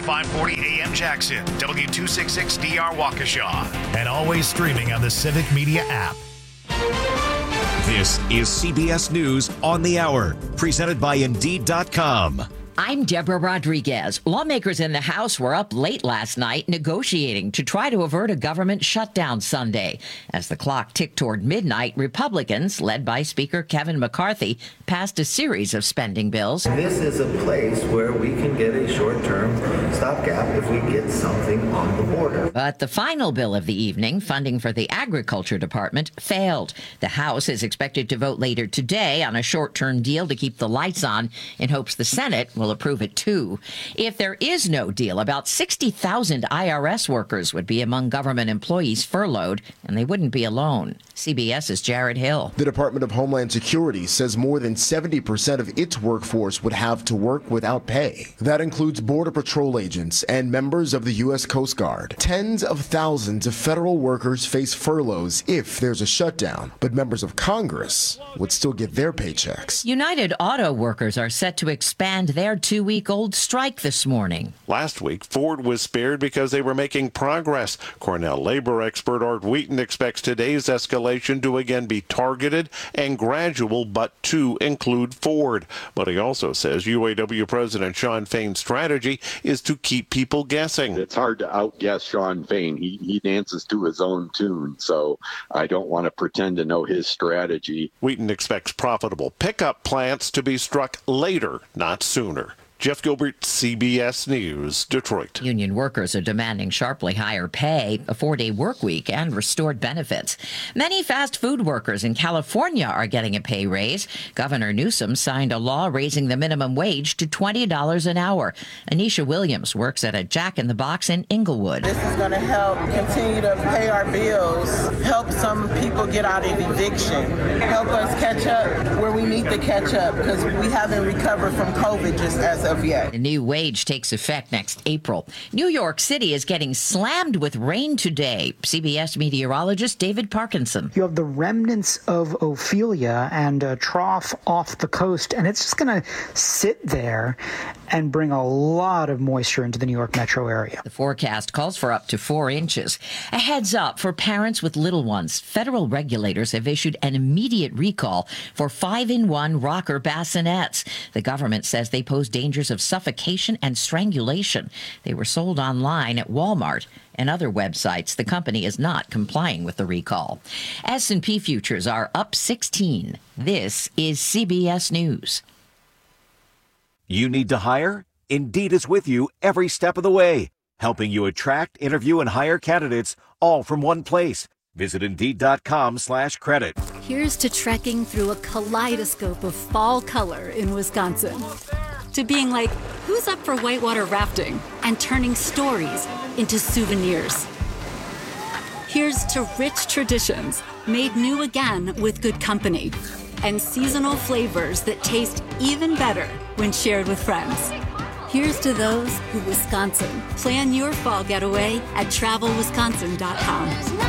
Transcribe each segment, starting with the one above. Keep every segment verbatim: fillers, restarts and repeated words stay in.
five forty A M Jackson, W two sixty-six D R Waukesha, and always streaming on the Civic Media app. This is C B S News on the Hour, presented by Indeed dot com. I'm Deborah Rodriguez. Lawmakers in the House were up late last night negotiating to try to avert a government shutdown Sunday. As the clock ticked toward midnight, Republicans, led by Speaker Kevin McCarthy, passed a series of spending bills. This is a place where we can get a short-term stopgap if we get something on the border. But the final bill of the evening, funding for the Agriculture Department, failed. The House is expected to vote later today on a short-term deal to keep the lights on in hopes the Senate will approve it too. If there is no deal, about sixty thousand I R S workers would be among government employees furloughed, and they wouldn't be alone. CBS's Jared Hill. The Department of Homeland Security says more than seventy percent of its workforce would have to work without pay. That includes Border Patrol agents and members of the U S Coast Guard. Tens of thousands of federal workers face furloughs if there's a shutdown, but members of Congress would still get their paychecks. United Auto Workers are set to expand their two-week-old strike this morning. Last week, Ford was spared because they were making progress. Cornell labor expert Art Wheaton expects today's escalation to again be targeted and gradual, but to include Ford. But he also says U A W President Shawn Fain's strategy is to keep people guessing. It's hard to outguess Shawn Fain. He, he dances to his own tune, so I don't want to pretend to know his strategy. Wheaton expects profitable pickup plants to be struck later, not sooner. Jeff Gilbert, C B S News, Detroit. Union workers are demanding sharply higher pay, a four-day work week, and restored benefits. Many fast food workers in California are getting a pay raise. Governor Newsom signed a law raising the minimum wage to twenty dollars an hour. Anisha Williams works at a Jack in the Box in Inglewood. This is going to help continue to pay our bills, help some people get out of eviction, help us catch up where we need to catch up because we haven't recovered from COVID just as of yet. The new wage takes effect next April. New York City is getting slammed with rain today. C B S meteorologist David Parkinson. You have the remnants of Ophelia and a trough off the coast, and it's just going to sit there and bring a lot of moisture into the New York metro area. The forecast calls for up to four inches. A heads up for parents with little ones. Federal regulators have issued an immediate recall for five-in-one rocker bassinets. The government says they pose dangers of suffocation and strangulation. They were sold online at Walmart and other websites. The company is not complying with the recall. S and P futures are up sixteen. This is C B S News. You need to hire? Indeed is with you every step of the way, helping you attract, interview, and hire candidates all from one place. Visit Indeed.com slash credit. Here's to trekking through a kaleidoscope of fall color in Wisconsin. To being like, who's up for whitewater rafting? And turning stories into souvenirs. Here's to rich traditions made new again with good company. And seasonal flavors that taste even better when shared with friends. Here's to those who Wisconsin. Plan your fall getaway at travel wisconsin dot com.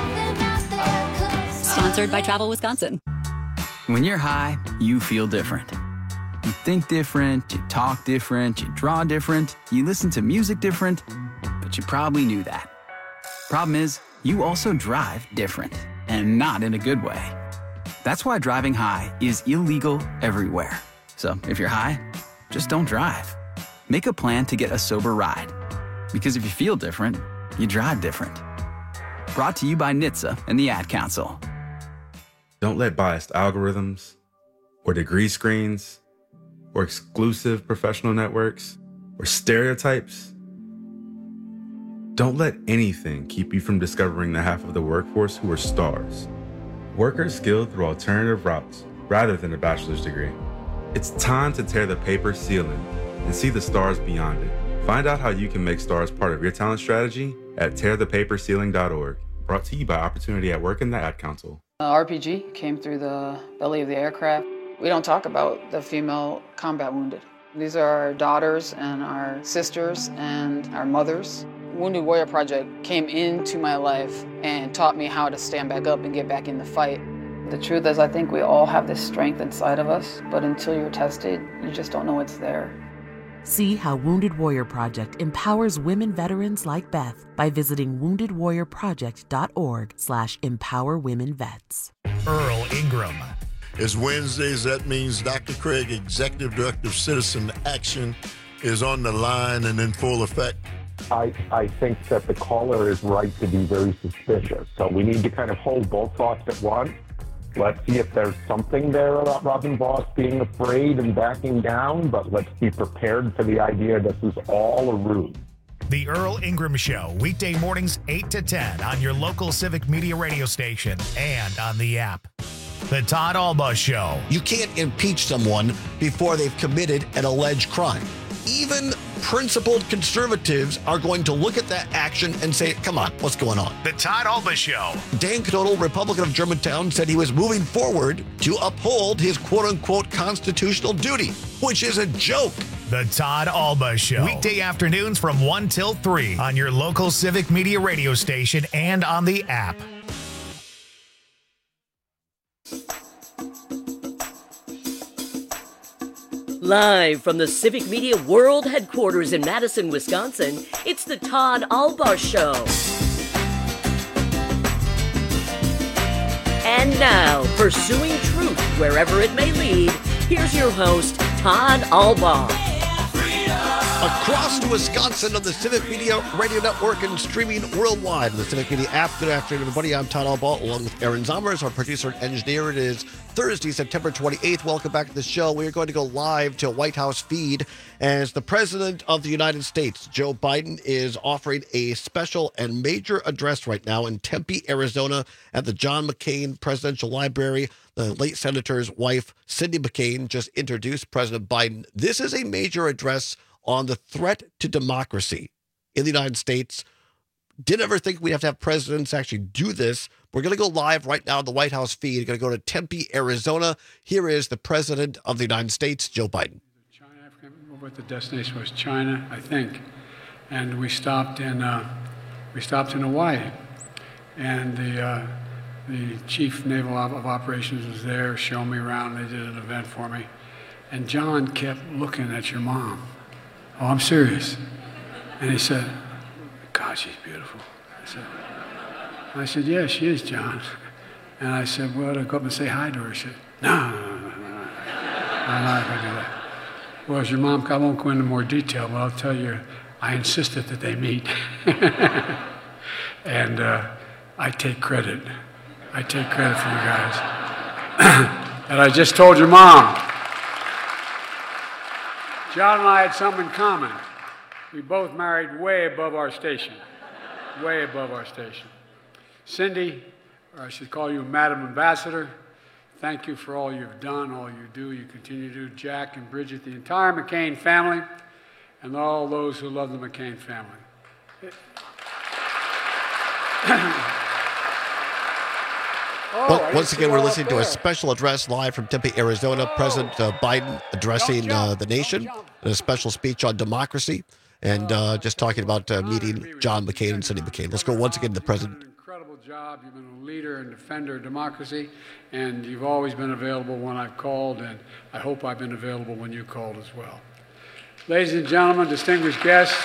Sponsored by Travel Wisconsin. When you're high, you feel different. You think different, you talk different, you draw different, you listen to music different, but you probably knew that. Problem is, you also drive different, and not in a good way. That's why driving high is illegal everywhere. So if you're high, just don't drive. Make a plan to get a sober ride. Because if you feel different, you drive different. Brought to you by N H T S A and the Ad Council. Don't let biased algorithms or degree screens or exclusive professional networks or stereotypes. Don't let anything keep you from discovering the half of the workforce who are stars. Workers skilled through alternative routes rather than a bachelor's degree. It's time to tear the paper ceiling and see the stars beyond it. Find out how you can make stars part of your talent strategy at tear the paper ceiling dot org. Brought to you by Opportunity at Work and the Ad Council. Uh, R P G came through the belly of the aircraft. We don't talk about the female combat wounded. These are our daughters and our sisters and our mothers. Wounded Warrior Project came into my life and taught me how to stand back up and get back in the fight. The truth is, I think we all have this strength inside of us, but until you're tested, you just don't know it's there. See how Wounded Warrior Project empowers women veterans like Beth by visiting wounded warrior project dot org slash empower women vets. Earl Ingram. It's Wednesdays. That means Doctor Craig, Executive Director of Citizen Action, is on the line and in full effect. I, I think that the caller is right to be very suspicious. So we need to kind of hold both thoughts at once. Let's see if there's something there about Robin Vos being afraid and backing down, but let's be prepared for the idea this is all a ruse. The Earl Ingram Show, weekday mornings eight to ten on your local Civic Media radio station and on the app. The Todd Albaugh Show. You can't impeach someone before they've committed an alleged crime. Even principled conservatives are going to look at that action and say, come on, what's going on? The Todd Albaugh Show. Dan Knodel, Republican of Germantown, said he was moving forward to uphold his quote-unquote constitutional duty, which is a joke. The Todd Albaugh Show. Weekday afternoons from one till three on your local Civic Media radio station and on the app. Live from the Civic Media World Headquarters in Madison, Wisconsin, it's the Todd Albaugh Show. And now, pursuing truth wherever it may lead, here's your host, Todd Albaugh. Across Wisconsin on the Civic Media Radio Network and streaming worldwide on the Civic Media app. Good afternoon, everybody. I'm Todd Albaugh, along with Aaron Zommers, our producer and engineer. It is Thursday, September twenty-eighth. Welcome back to the show. We are going to go live to a White House feed as the President of the United States, Joe Biden, is offering a special and major address right now in Tempe, Arizona, at the John McCain Presidential Library. The late senator's wife, Cindy McCain, just introduced President Biden. This is a major address on the threat to democracy in the United States. Didn't ever think we'd have to have presidents actually do this. We're going to go live right now on the White House feed. We're going to go to Tempe, Arizona. Here is the President of the United States, Joe Biden. China, I can't remember what the destination was. China, I think. And we stopped in uh, we stopped in Hawaii, and the uh, the chief naval of operations was there, showing me around. They did an event for me, and John kept looking at your mom. Oh, I'm serious. And he said, God, she's beautiful. I said, I said, yeah, she is, John. And I said, well, to go up and say hi to her. She said, no, no, no, no, no. I'm not going to do that. Well, as your mom, I won't go into more detail, but I'll tell you, I insisted that they meet. And uh, I take credit. I take credit for you guys. And I just told your mom, John and I had something in common. We both married way above our station, way above our station. Cindy, or I should call you Madam Ambassador, thank you for all you've done, all you do, you continue to do. Jack and Bridget, the entire McCain family, and all those who love the McCain family. Oh, well, once again, we're listening to a special address live from Tempe, Arizona. Oh. President uh, Biden addressing uh, the nation in a special speech on democracy and uh, just talking about uh, meeting John McCain and Cindy McCain. Let's go once again to the President. You've done an incredible job. You've been a leader and defender of democracy, and you've always been available when I've called, and I hope I've been available when you called as well. Ladies and gentlemen, distinguished guests,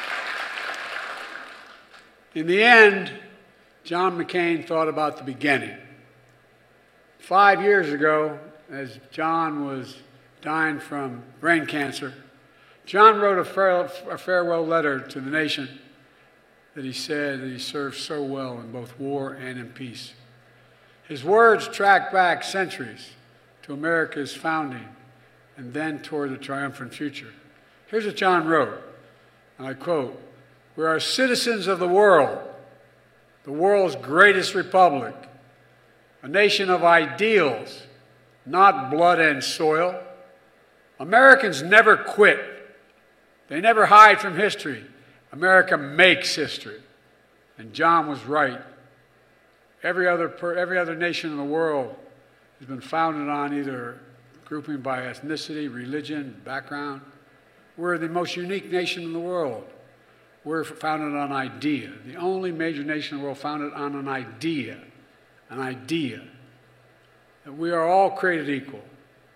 in the end, John McCain thought about the beginning. Five years ago, as John was dying from brain cancer, John wrote a, fare- a farewell letter to the nation that he said that he served so well in both war and in peace. His words track back centuries to America's founding and then toward the triumphant future. Here's what John wrote, and I quote, "We are citizens of the world, the world's greatest republic, a nation of ideals, not blood and soil. Americans never quit. They never hide from history. America makes history." And John was right. Every other, per, every other nation in the world has been founded on either grouping by ethnicity, religion, background. We're the most unique nation in the world. We're founded on idea. The only major nation in the world founded on an idea. An idea that we are all created equal,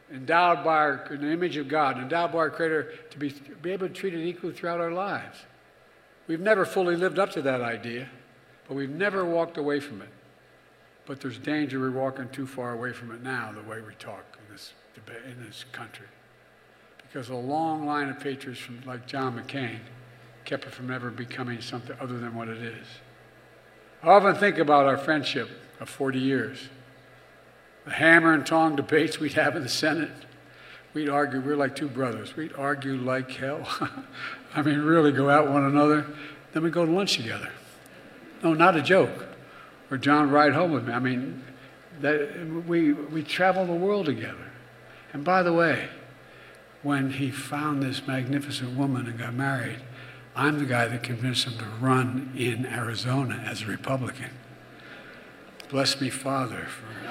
endowed by our, in the image of God, endowed by our Creator to be, to be able to treat it equally throughout our lives. We've never fully lived up to that idea, but we've never walked away from it. But there's danger we're walking too far away from it now, the way we talk in this debate, in this country. Because a long line of patriots from, like John McCain kept it from ever becoming something other than what it is. I often think about our friendship of forty years. The hammer and tong debates we'd have in the Senate. We'd argue, we're like two brothers. We'd argue like hell. I mean, really go at one another. Then we'd go to lunch together. No, not a joke. Or John would ride home with me. I mean, that, we, we travel the world together. And by the way, when he found this magnificent woman and got married, I'm the guy that convinced him to run in Arizona as a Republican. Bless me, Father. For...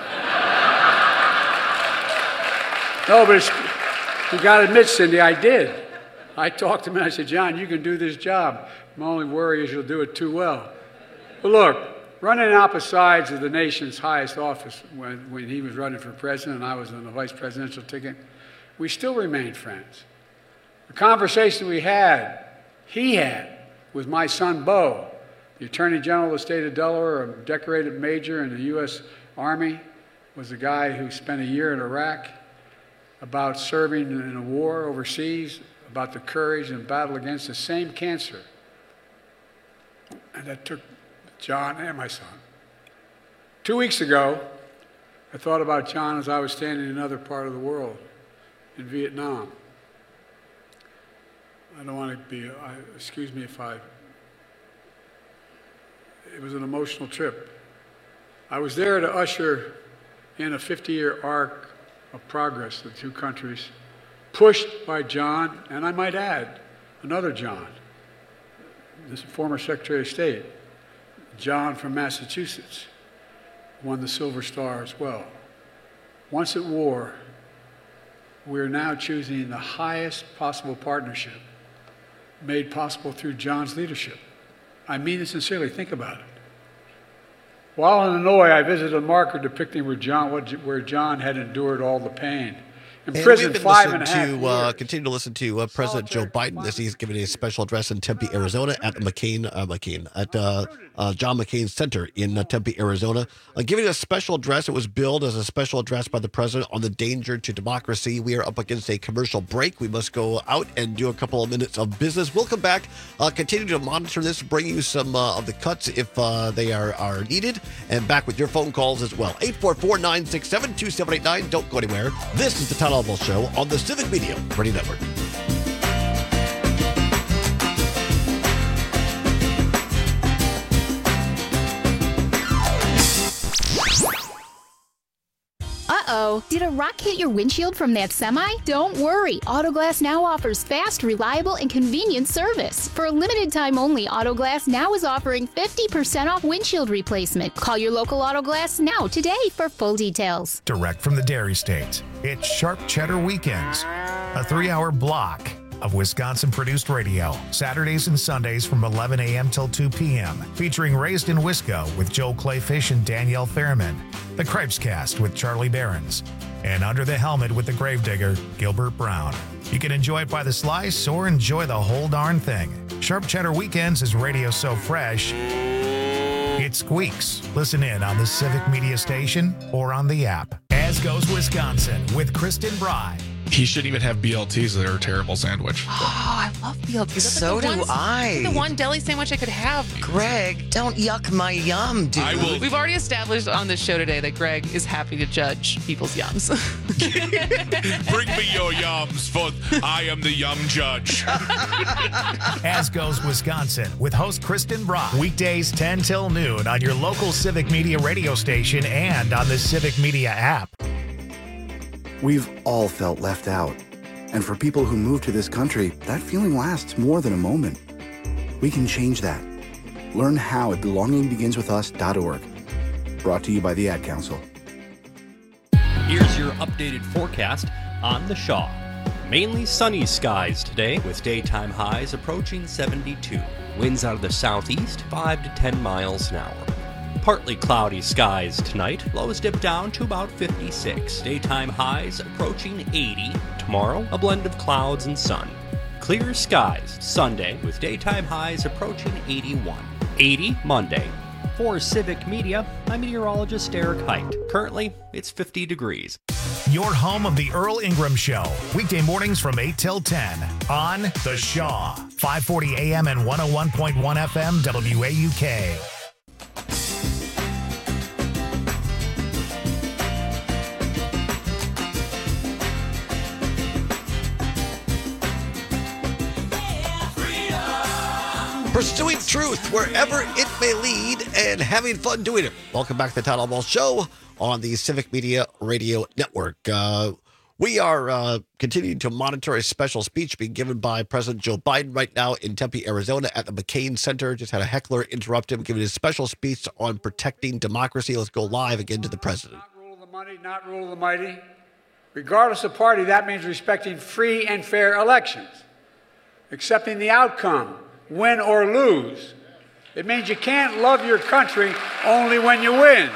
no, but it's, you got to admit, Cindy, I did. I talked to him and I said, John, you can do this job. My only worry is you'll do it too well. But look, running on opposite sides of the nation's highest office, when, when he was running for president and I was on the vice presidential ticket, we still remained friends. The conversation we had, he had, with my son, Bo, the Attorney General of the state of Delaware, a decorated major in the U S Army, was a guy who spent a year in Iraq, about serving in a war overseas, about the courage and battle against the same cancer. And that took John and my son. Two weeks ago, I thought about John as I was standing in another part of the world, in Vietnam. I don't want to be, I, excuse me if I, it was an emotional trip. I was there to usher in a fifty-year arc of progress of the two countries, pushed by John, and I might add, another John, this former Secretary of State, John from Massachusetts, won the Silver Star as well. Once at war, we're now choosing the highest possible partnership made possible through John's leadership. I mean it sincerely. Think about it. While in Hanoi, I visited a marker depicting where John, where John had endured all the pain. In and prison, we've been five and a listening half to, uh, years. continue to listen to uh, President Joe Biden as he's giving a special address in Tempe, Arizona, at McCain, uh, McCain at uh, uh, John McCain Center in uh, Tempe, Arizona. Uh, giving a special address. It was billed as a special address by the president on the danger to democracy. We are up against a commercial break. We must go out and do a couple of minutes of business. We'll come back, uh, continue to monitor this, bring you some uh, of the cuts if uh, they are, are needed, and back with your phone calls as well. eight four four, nine six seven, two seven eight nine. Don't go anywhere. This is the Todd Albaugh Show on the Civic Media Radio Network. Uh-oh, did a rock hit your windshield from that semi? Don't worry, Autoglass Now offers fast, reliable, and convenient service. For a limited time only, Autoglass Now is offering fifty percent off windshield replacement. Call your local Autoglass Now today for full details. Direct from the Dairy State, it's Sharp Cheddar Weekends, a three-hour block of Wisconsin-produced radio, Saturdays and Sundays from eleven a.m. till two p.m., featuring Raised in Wisco with Joe Clayfish and Danielle Fairman, The Cripescast with Charlie Behrens, and Under the Helmet with the Gravedigger, Gilbert Brown. You can enjoy it by the slice or enjoy the whole darn thing. Sharp Cheddar Weekends is radio so fresh, it squeaks. Listen in on the Civic Media Station or on the app. As Goes Wisconsin with Kristen Bry. He shouldn't even have B L Ts. They're a terrible sandwich. Oh, I love B L Ts. That's So like the do one, I. The one deli sandwich I could have. Greg, don't yuck my yum, dude. I will. We've already established on this show today that Greg is happy to judge people's yums. Bring me your yums, for I am the yum judge. As Goes Wisconsin with host Kristen Brock. Weekdays ten till noon on your local Civic Media radio station and on the Civic Media app. We've all felt left out. And for people who move to this country, that feeling lasts more than a moment. We can change that. Learn how at belonging begins with us dot org. Brought to you by the Ad Council. Here's your updated forecast on the Shaw. Mainly sunny skies today with daytime highs approaching seventy-two. Winds out of the southeast, five to ten miles an hour. Partly cloudy skies tonight. Lows dip down to about fifty-six. Daytime highs approaching eighty. Tomorrow, a blend of clouds and sun. Clear skies Sunday with daytime highs approaching eighty-one. eighty Monday. For Civic Media, I'm meteorologist Eric Height. Currently, it's fifty degrees. Your home of the Earl Ingram Show. Weekday mornings from eight till ten on The Shaw. five forty A M and one oh one point one F M W A U K. Pursuing truth wherever it may lead and having fun doing it. Welcome back to the Town Hall Ball Show on the Civic Media Radio Network. Uh, we are uh, continuing to monitor a special speech being given by President Joe Biden right now in Tempe, Arizona at the McCain Center. Just had a heckler interrupt him, giving his special speech on protecting democracy. Let's go live again to the president. Not rule of the money, not rule of the mighty. Regardless of party, that means respecting free and fair elections, accepting the outcome, win or lose. It means you can't love your country only when you win.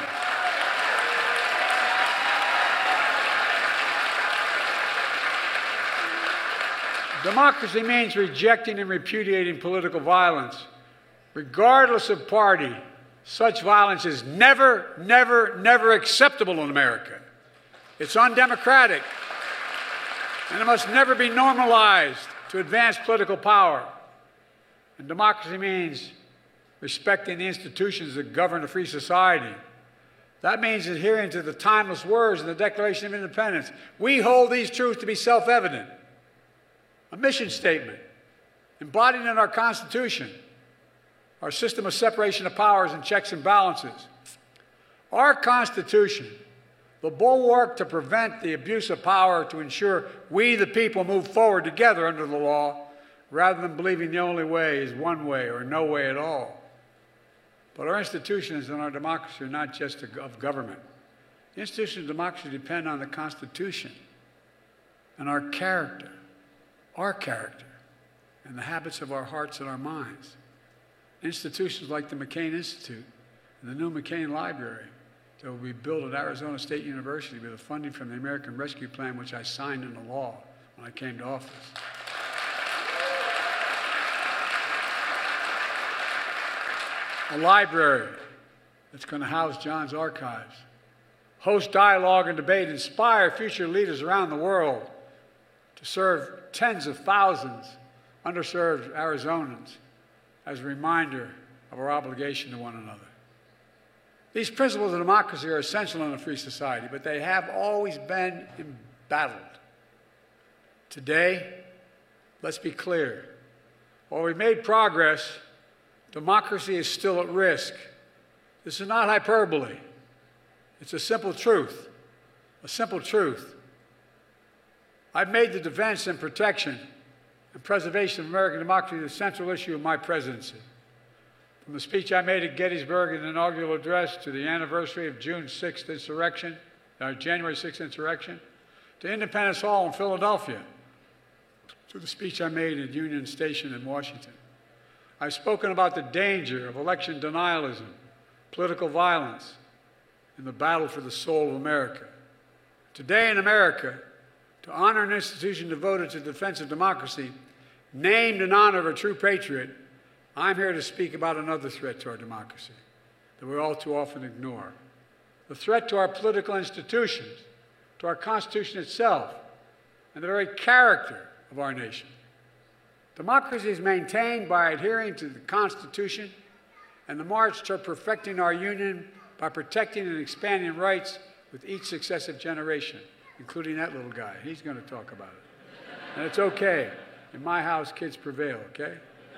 Democracy means rejecting and repudiating political violence. Regardless of party, such violence is never, never, never acceptable in America. It's undemocratic, and it must never be normalized to advance political power. And democracy means respecting the institutions that govern a free society. That means adhering to the timeless words in the Declaration of Independence. We hold these truths to be self-evident. A mission statement embodied in our Constitution, our system of separation of powers and checks and balances. Our Constitution, the bulwark to prevent the abuse of power, to ensure we, the people, move forward together under the law, rather than believing the only way is one way or no way at all. But our institutions and our democracy are not just of government. The institutions of democracy depend on the Constitution and our character, our character, and the habits of our hearts and our minds. Institutions like the McCain Institute and the new McCain Library that will be built at Arizona State University with the funding from the American Rescue Plan, which I signed into law when I came to office. A library that's going to house John's archives, host dialogue and debate, inspire future leaders around the world to serve tens of thousands of underserved Arizonans as a reminder of our obligation to one another. These principles of democracy are essential in a free society, but they have always been embattled. Today, let's be clear. While we've made progress, democracy is still at risk. This is not hyperbole. It's a simple truth, a simple truth. I've made the defense and protection and preservation of American democracy the central issue of my presidency. From the speech I made at Gettysburg in the inaugural address to the anniversary of June sixth insurrection, uh, January sixth insurrection, to Independence Hall in Philadelphia, to the speech I made at Union Station in Washington. I've spoken about the danger of election denialism, political violence, and the battle for the soul of America. Today in America, to honor an institution devoted to the defense of democracy, named in honor of a true patriot, I'm here to speak about another threat to our democracy that we all too often ignore. The threat to our political institutions, to our Constitution itself, and the very character of our nation. Democracy is maintained by adhering to the Constitution and the march toward perfecting our union by protecting and expanding rights with each successive generation, including that little guy. He's going to talk about it. And it's okay. In my house, kids prevail, okay?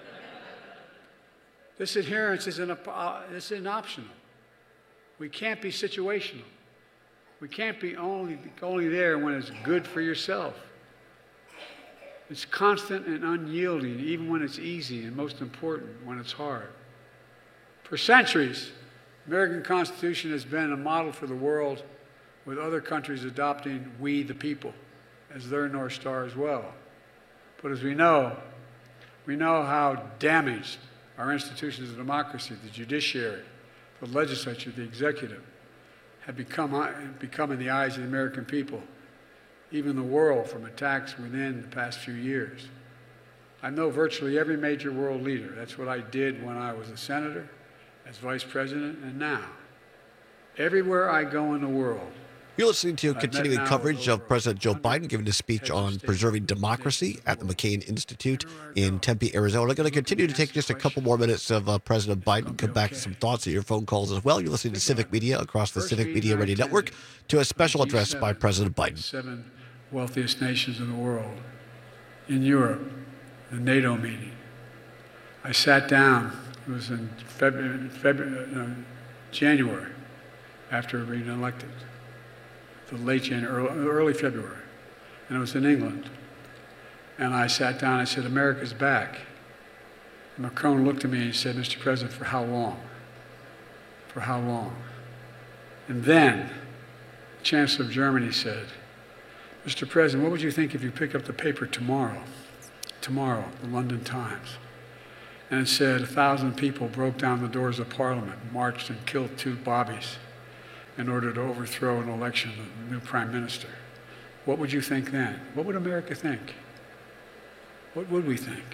This adherence isn't, a, uh, this isn't optional. We can't be situational. We can't be only, only there when it's good for yourself. It's constant and unyielding, even when it's easy, and most important, when it's hard. For centuries, the American Constitution has been a model for the world, with other countries adopting we the people as their North Star as well. But as we know, we know how damaged our institutions of democracy, the judiciary, the legislature, the executive, have become, become in the eyes of the American people, even the world, from attacks within the past few years. I know virtually every major world leader. That's what I did when I was a senator, as vice president, and now. Everywhere I go in the world. You're listening to continuing coverage of President Joe Biden giving a speech on preserving democracy at the McCain Institute in Tempe, Arizona. I'm going to continue to take just a couple more minutes of uh, President Biden, come back to some thoughts of your phone calls as well. You're listening to Civic Media across the Civic Media Radio Network to a special address by President Biden. Seven wealthiest nations in the world. In Europe, the NATO meeting. I sat down, it was in February, February no, January, after being elected. The late January, early, early February, and it was in England. And I sat down, I said, America's back. And Macron looked at me and he said, Mister President, for how long? For how long? And then, the Chancellor of Germany said, Mister President, what would you think if you pick up the paper tomorrow? Tomorrow, the London Times. And it said, a thousand people broke down the doors of Parliament, marched and killed two bobbies in order to overthrow an election of the new prime minister. What would you think then? What would America think? What would we think?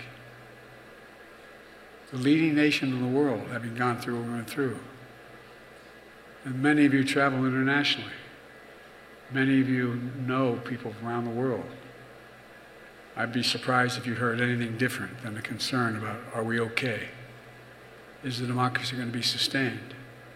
The leading nation in the world, having gone through what we went through. And many of you travel internationally. Many of you know people around the world. I'd be surprised if you heard anything different than the concern about, are we okay? Is the democracy going to be sustained?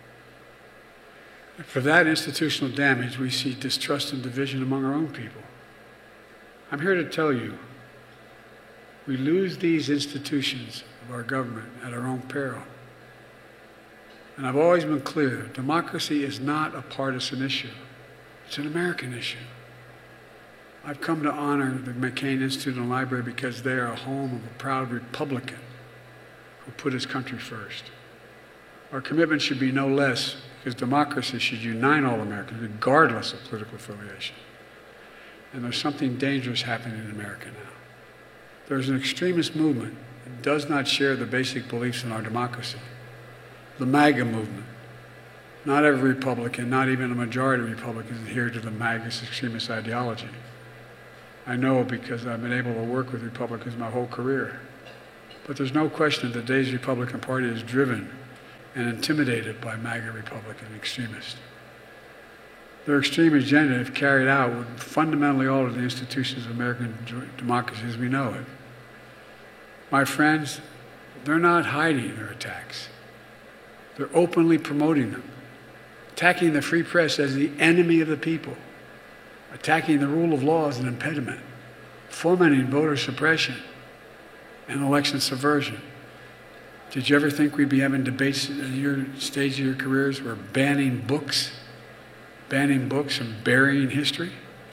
For that institutional damage, we see distrust and division among our own people. I'm here to tell you, we lose these institutions of our government at our own peril. And I've always been clear, democracy is not a partisan issue. It's an American issue. I've come to honor the McCain Institute and Library because they are a home of a proud Republican who put his country first. Our commitment should be no less, because democracy should unite all Americans, regardless of political affiliation. And there's something dangerous happening in America now. There's an extremist movement that does not share the basic beliefs in our democracy. The MAGA movement. Not every Republican, not even a majority of Republicans adhere to the MAGA extremist ideology. I know because I've been able to work with Republicans my whole career. But there's no question that today's Republican Party is driven and intimidated by MAGA Republican extremists. Their extreme agenda, if carried out, would fundamentally alter the institutions of American democracy as we know it. My friends, they're not hiding their attacks. They're openly promoting them, attacking the free press as the enemy of the people, attacking the rule of law as an impediment, fomenting voter suppression and election subversion. Did you ever think we'd be having debates at your stage of your careers where banning books, banning books and burying history?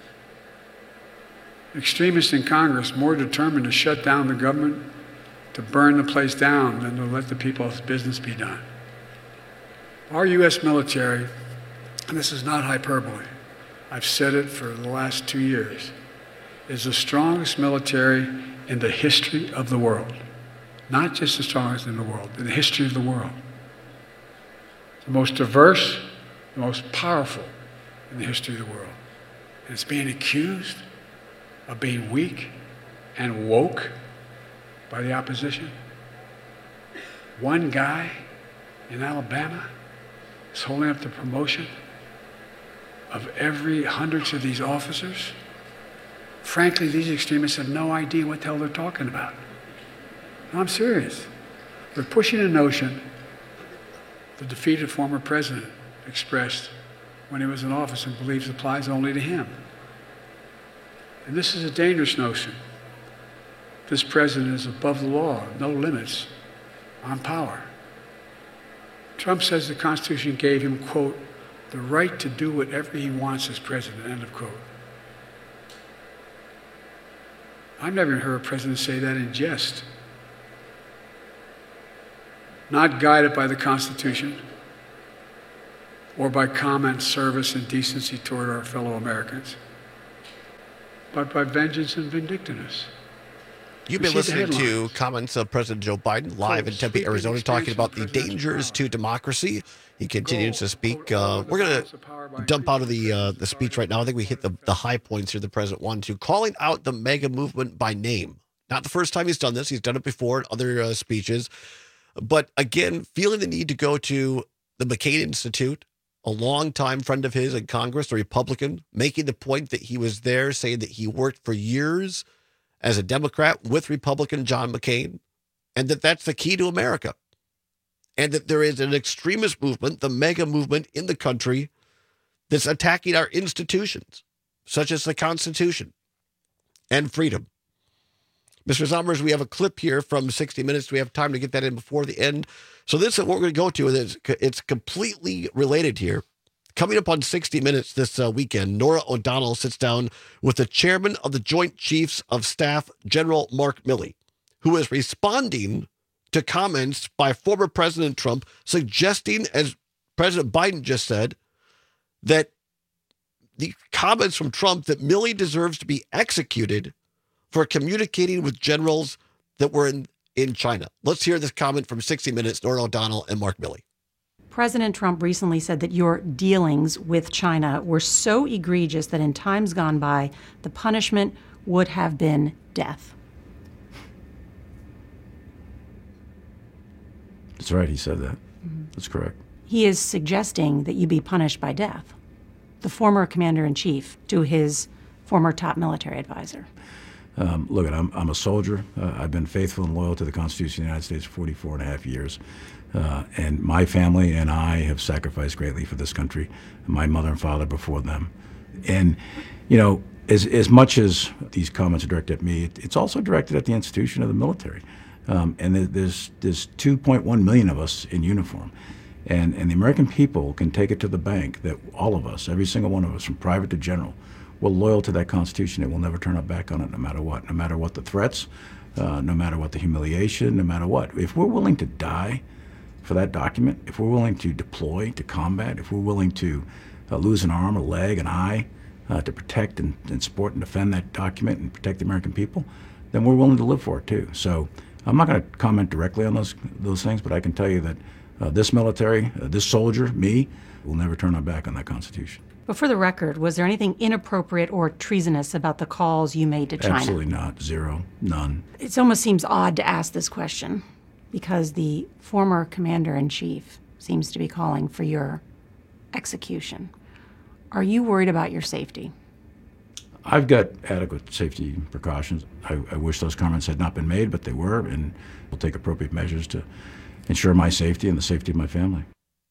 Extremists in Congress more determined to shut down the government, to burn the place down, than to let the people's business be done. Our U S military, and this is not hyperbole, I've said it for the last two years, is the strongest military in the history of the world. Not just the strongest in the world, in the history of the world. The most diverse, the most powerful in the history of the world. And it's being accused of being weak and woke by the opposition. One guy in Alabama is holding up the promotion of every hundreds of these officers. Frankly, these extremists have no idea what the hell they're talking about. No, I'm serious. They're pushing a notion the defeated former president expressed when he was in office and believes applies only to him. And this is a dangerous notion. This president is above the law, no limits on power. Trump says the Constitution gave him, quote, the right to do whatever he wants as president, end of quote. I've never heard a president say that in jest. Not guided by the Constitution or by common service and decency toward our fellow Americans, but by vengeance and vindictiveness. You've been listening to comments of President Joe Biden live in Tempe, Arizona, talking about the dangers to democracy. He continues to speak. Uh, we're going to dump out of the uh, the speech right now. I think we hit the, the high points here the president wanted to. Calling out the MAGA movement by name. Not the first time he's done this. He's done it before in other uh, speeches. But again, feeling the need to go to the McCain Institute, a longtime friend of his in Congress, a Republican, making the point that he was there, saying that he worked for years as a Democrat with Republican John McCain, and that that's the key to America. And that there is an extremist movement, the MAGA movement in the country, that's attacking our institutions, such as the Constitution and freedom. Mister Sommers, we have a clip here from sixty minutes. Do we have time to get that in before the end? So this is what we're going to go to. It's, it's completely related here. Coming up on sixty minutes this uh, weekend, Norah O'Donnell sits down with the chairman of the Joint Chiefs of Staff, General Mark Milley, who is responding to comments by former President Trump suggesting, as President Biden just said, that the comments from Trump that Milley deserves to be executed for communicating with generals that were in, in China. Let's hear this comment from sixty minutes, Norah O'Donnell and Mark Milley. President Trump recently said that your dealings with China were so egregious that in times gone by, the punishment would have been death. That's right, he said that. Mm-hmm. That's correct. He is suggesting that you be punished by death. The former commander-in-chief to his former top military advisor. Um, look, I'm, I'm a soldier. Uh, I've been faithful and loyal to the Constitution of the United States for forty-four and a half years. Uh, and my family and I have sacrificed greatly for this country, my mother and father before them. And, you know, as, as much as these comments are directed at me, it, it's also directed at the institution of the military. Um, and there's, there's two point one million of us in uniform. And, and the American people can take it to the bank that all of us, every single one of us, from private to general, we're loyal to that Constitution and we'll never turn our back on it no matter what, no matter what the threats, uh, no matter what the humiliation, no matter what. If we're willing to die for that document, if we're willing to deploy to combat, if we're willing to uh, lose an arm, a leg, an eye, uh, to protect and, and support and defend that document and protect the American people, then we're willing to live for it too. So I'm not going to comment directly on those those things, but I can tell you that uh, this military, uh, this soldier, me, will never turn our back on that Constitution. But for the record, was there anything inappropriate or treasonous about the calls you made to China? Absolutely not. Zero. None. It almost seems odd to ask this question because the former commander-in-chief seems to be calling for your execution. Are you worried about your safety? I've got adequate safety precautions. I, I wish those comments had not been made, but they were, and we'll take appropriate measures to ensure my safety and the safety of my family.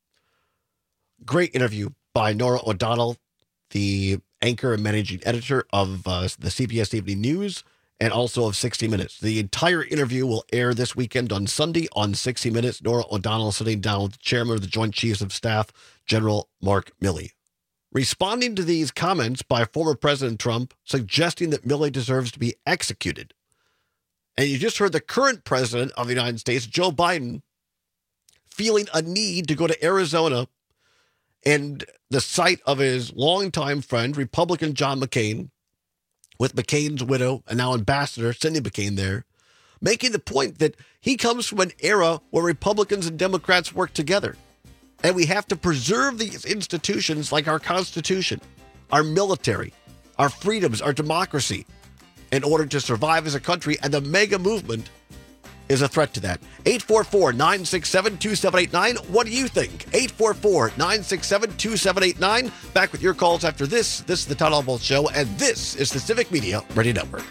Great interview by Norah O'Donnell, the anchor and managing editor of uh, the C B S Evening News and also of sixty minutes. The entire interview will air this weekend on Sunday on sixty minutes. Norah O'Donnell sitting down with the chairman of the Joint Chiefs of Staff, General Mark Milley. Responding to these comments by former President Trump, suggesting that Milley deserves to be executed. And you just heard the current president of the United States, Joe Biden, feeling a need to go to Arizona and the site of his longtime friend, Republican John McCain, with McCain's widow and now Ambassador Cindy McCain there, making the point that he comes from an era where Republicans and Democrats work together. And we have to preserve these institutions like our Constitution, our military, our freedoms, our democracy, in order to survive as a country. And the MAGA movement is a threat to that. eight four four, nine six seven, two seven eight nine. What do you think? eight four four, nine six seven, two seven eight nine. Back with your calls after this. This is the Todd Albaugh Show, and this is the Civic Media Radio Network.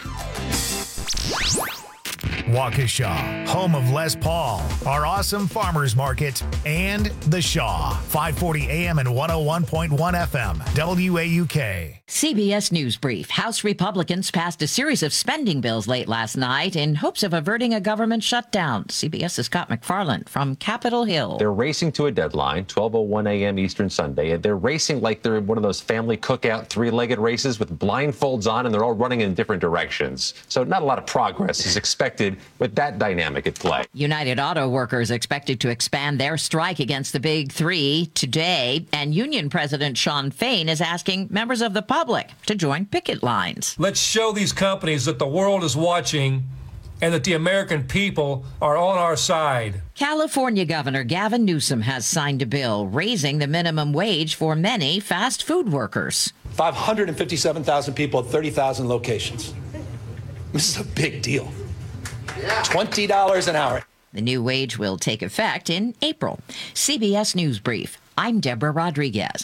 Waukesha, home of Les Paul, our awesome farmers market, and The Shaw, five forty A M and one oh one point one F M, W A U K. C B S News Brief. House Republicans passed a series of spending bills late last night in hopes of averting a government shutdown. CBS's Scott McFarland from Capitol Hill. They're racing to a deadline, twelve oh one A M Eastern Sunday. They're racing like they're in one of those family cookout three-legged races with blindfolds on, and they're all running in different directions. So not a lot of progress is expected with that dynamic at play. United Auto Workers expected to expand their strike against the Big Three today, and Union President Shawn Fain is asking members of the public to join picket lines. Let's show these companies that the world is watching and that the American people are on our side. California Governor Gavin Newsom has signed a bill raising the minimum wage for many fast food workers. five hundred fifty-seven thousand people at thirty thousand locations. This is a big deal. twenty dollars an hour. The new wage will take effect in April. C B S News Brief. I'm Deborah Rodriguez.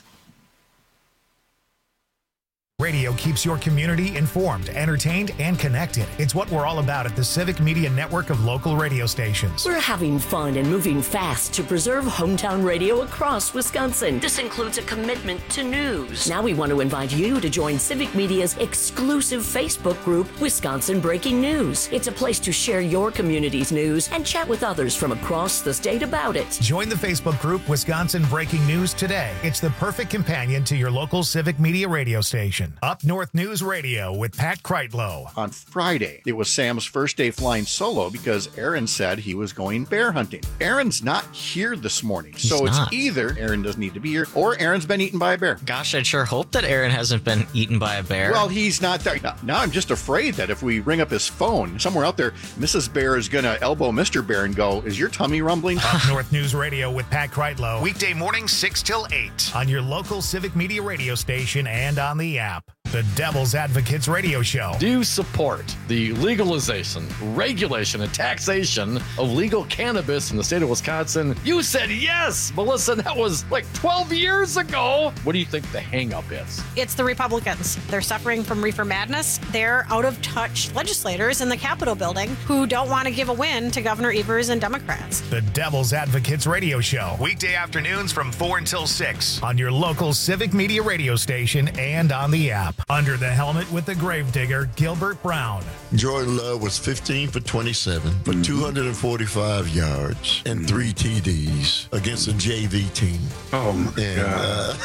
Radio keeps your community informed, entertained, and connected. It's what we're all about at the Civic Media Network of local radio stations. We're having fun and moving fast to preserve hometown radio across Wisconsin. This includes a commitment to news. Now we want to invite you to join Civic Media's exclusive Facebook group, Wisconsin Breaking News. It's a place to share your community's news and chat with others from across the state about it. Join the Facebook group Wisconsin Breaking News today. It's the perfect companion to your local Civic Media radio station. Up North News Radio with Pat Kreitlow. On Friday, it was Sam's first day flying solo because Aaron said he was going bear hunting. Aaron's not here this morning, He's so it's not. either Aaron doesn't need to be here or Aaron's been eaten by a bear. Gosh, I'd sure hope that Aaron hasn't been eaten by a bear. Well, he's not there. Now, now I'm just afraid that if we ring up his phone, somewhere out there, Missus Bear is going to elbow Mister Bear and go, is your tummy rumbling? Up North News Radio with Pat Kreitlow. Weekday mornings six till eight on your local Civic Media radio station and on the app. The Devil's Advocates Radio Show. Do you support the legalization, regulation, and taxation of legal cannabis in the state of Wisconsin? You said yes, Melissa. That was like twelve years ago. What do you think the hang-up is? It's the Republicans. They're suffering from reefer madness. They're out-of-touch legislators in the Capitol building who don't want to give a win to Governor Evers and Democrats. The Devil's Advocates Radio Show. Weekday afternoons from four until six on your local Civic Media radio station and on the app. Under the helmet with the gravedigger, Gilbert Brown. Jordan Love was fifteen for twenty-seven for Mm-hmm. two hundred forty-five yards and three T Ds against a J V team. Oh, my And, God.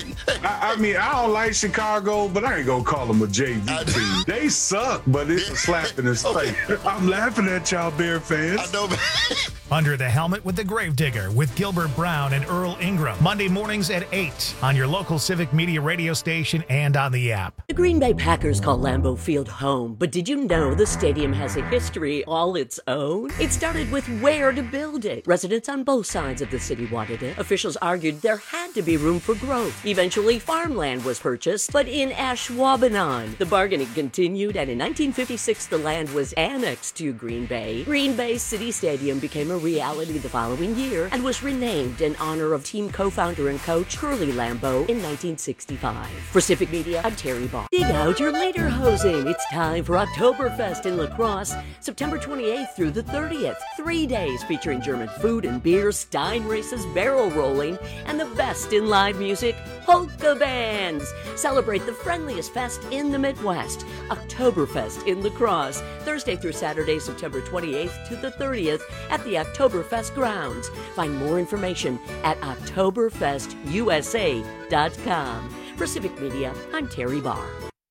I, I mean, I don't like Chicago, but I ain't going to call them a J V team. They suck, but it's a slap in his face. I'm laughing at y'all Bear fans. I know, Under the helmet with the gravedigger with Gilbert Brown and Earl Ingram. Monday mornings at eight on your local Civic Media radio station and on the app. The Green Bay Packers call Lambeau Field home, but did you know the stadium has a history all its own? It started with where to build it. Residents on both sides of the city wanted it. Officials argued there had to be room for growth. Eventually, farmland was purchased, but in Ashwaubenon, the bargaining continued, and in nineteen fifty-six, the land was annexed to Green Bay. Green Bay City Stadium became a reality the following year and was renamed in honor of team co-founder and coach Curly Lambeau in nineteen sixty-five. For Civic Media, I'm Terry Barr. Dig out your lederhosen. It's time for Oktoberfest in La Crosse, September twenty-eighth through the thirtieth. Three days featuring German food and beer, Stein races, barrel rolling, and the best in live music, polka bands. Celebrate the friendliest fest in the Midwest, Oktoberfest in La Crosse, Thursday through Saturday, September twenty-eighth to the thirtieth at the Oktoberfest grounds. Find more information at oktoberfest u s a dot com. For Civic Media, I'm Terry Barr.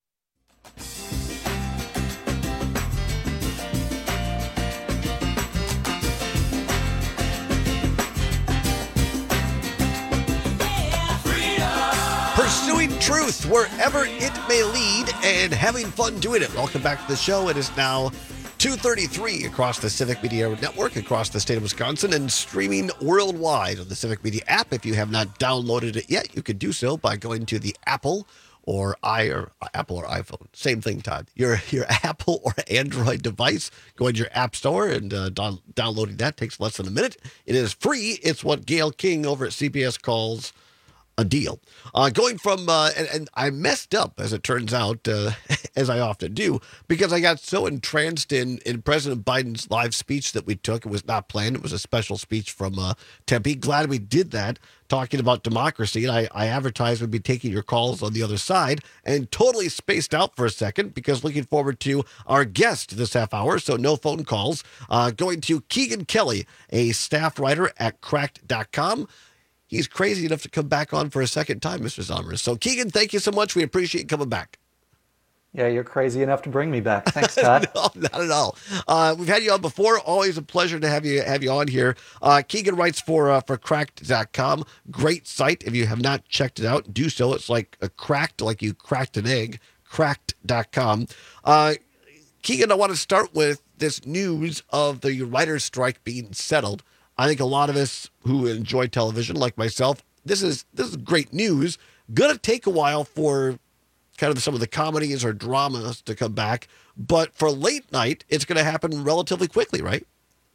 Pursuing truth wherever it may lead and having fun doing it. Welcome back to the show. It is now two thirty-three across the Civic Media Network, across the state of Wisconsin, and streaming worldwide on the Civic Media app. If you have not downloaded it yet, you can do so by going to the Apple or i or Apple or iPhone. Same thing, Todd. Your your Apple or Android device. Going to your App Store and uh, down, downloading that takes less than a minute. It is free. It's what Gail King over at C B S calls a deal. Uh, going from, uh, and, and I messed up, as it turns out, uh, as I often do, because I got so entranced in, in President Biden's live speech that we took. It was not planned. It was a special speech from uh, Tempe. Glad we did that, talking about democracy. And I, I advertised we'd be taking your calls on the other side, and totally spaced out for a second because looking forward to our guest this half hour. So no phone calls. Uh, going to Keegan Kelly, a staff writer at cracked dot com. He's crazy enough to come back on for a second time, Mister Zommers. So, Keegan, thank you so much. We appreciate you coming back. Yeah, you're crazy enough to bring me back. Thanks, Todd. No, not at all. Uh, we've had you on before. Always a pleasure to have you have you on here. Uh, Keegan writes for uh, for cracked dot com. Great site. If you have not checked it out, do so. It's like a cracked, like you cracked an egg. cracked dot com. Uh, Keegan, I want to start with this news of the writer's strike being settled. I think a lot of us who enjoy television, like myself, this is this is great news. Gonna take a while for kind of some of the comedies or dramas to come back, but for late night, it's going to happen relatively quickly, right?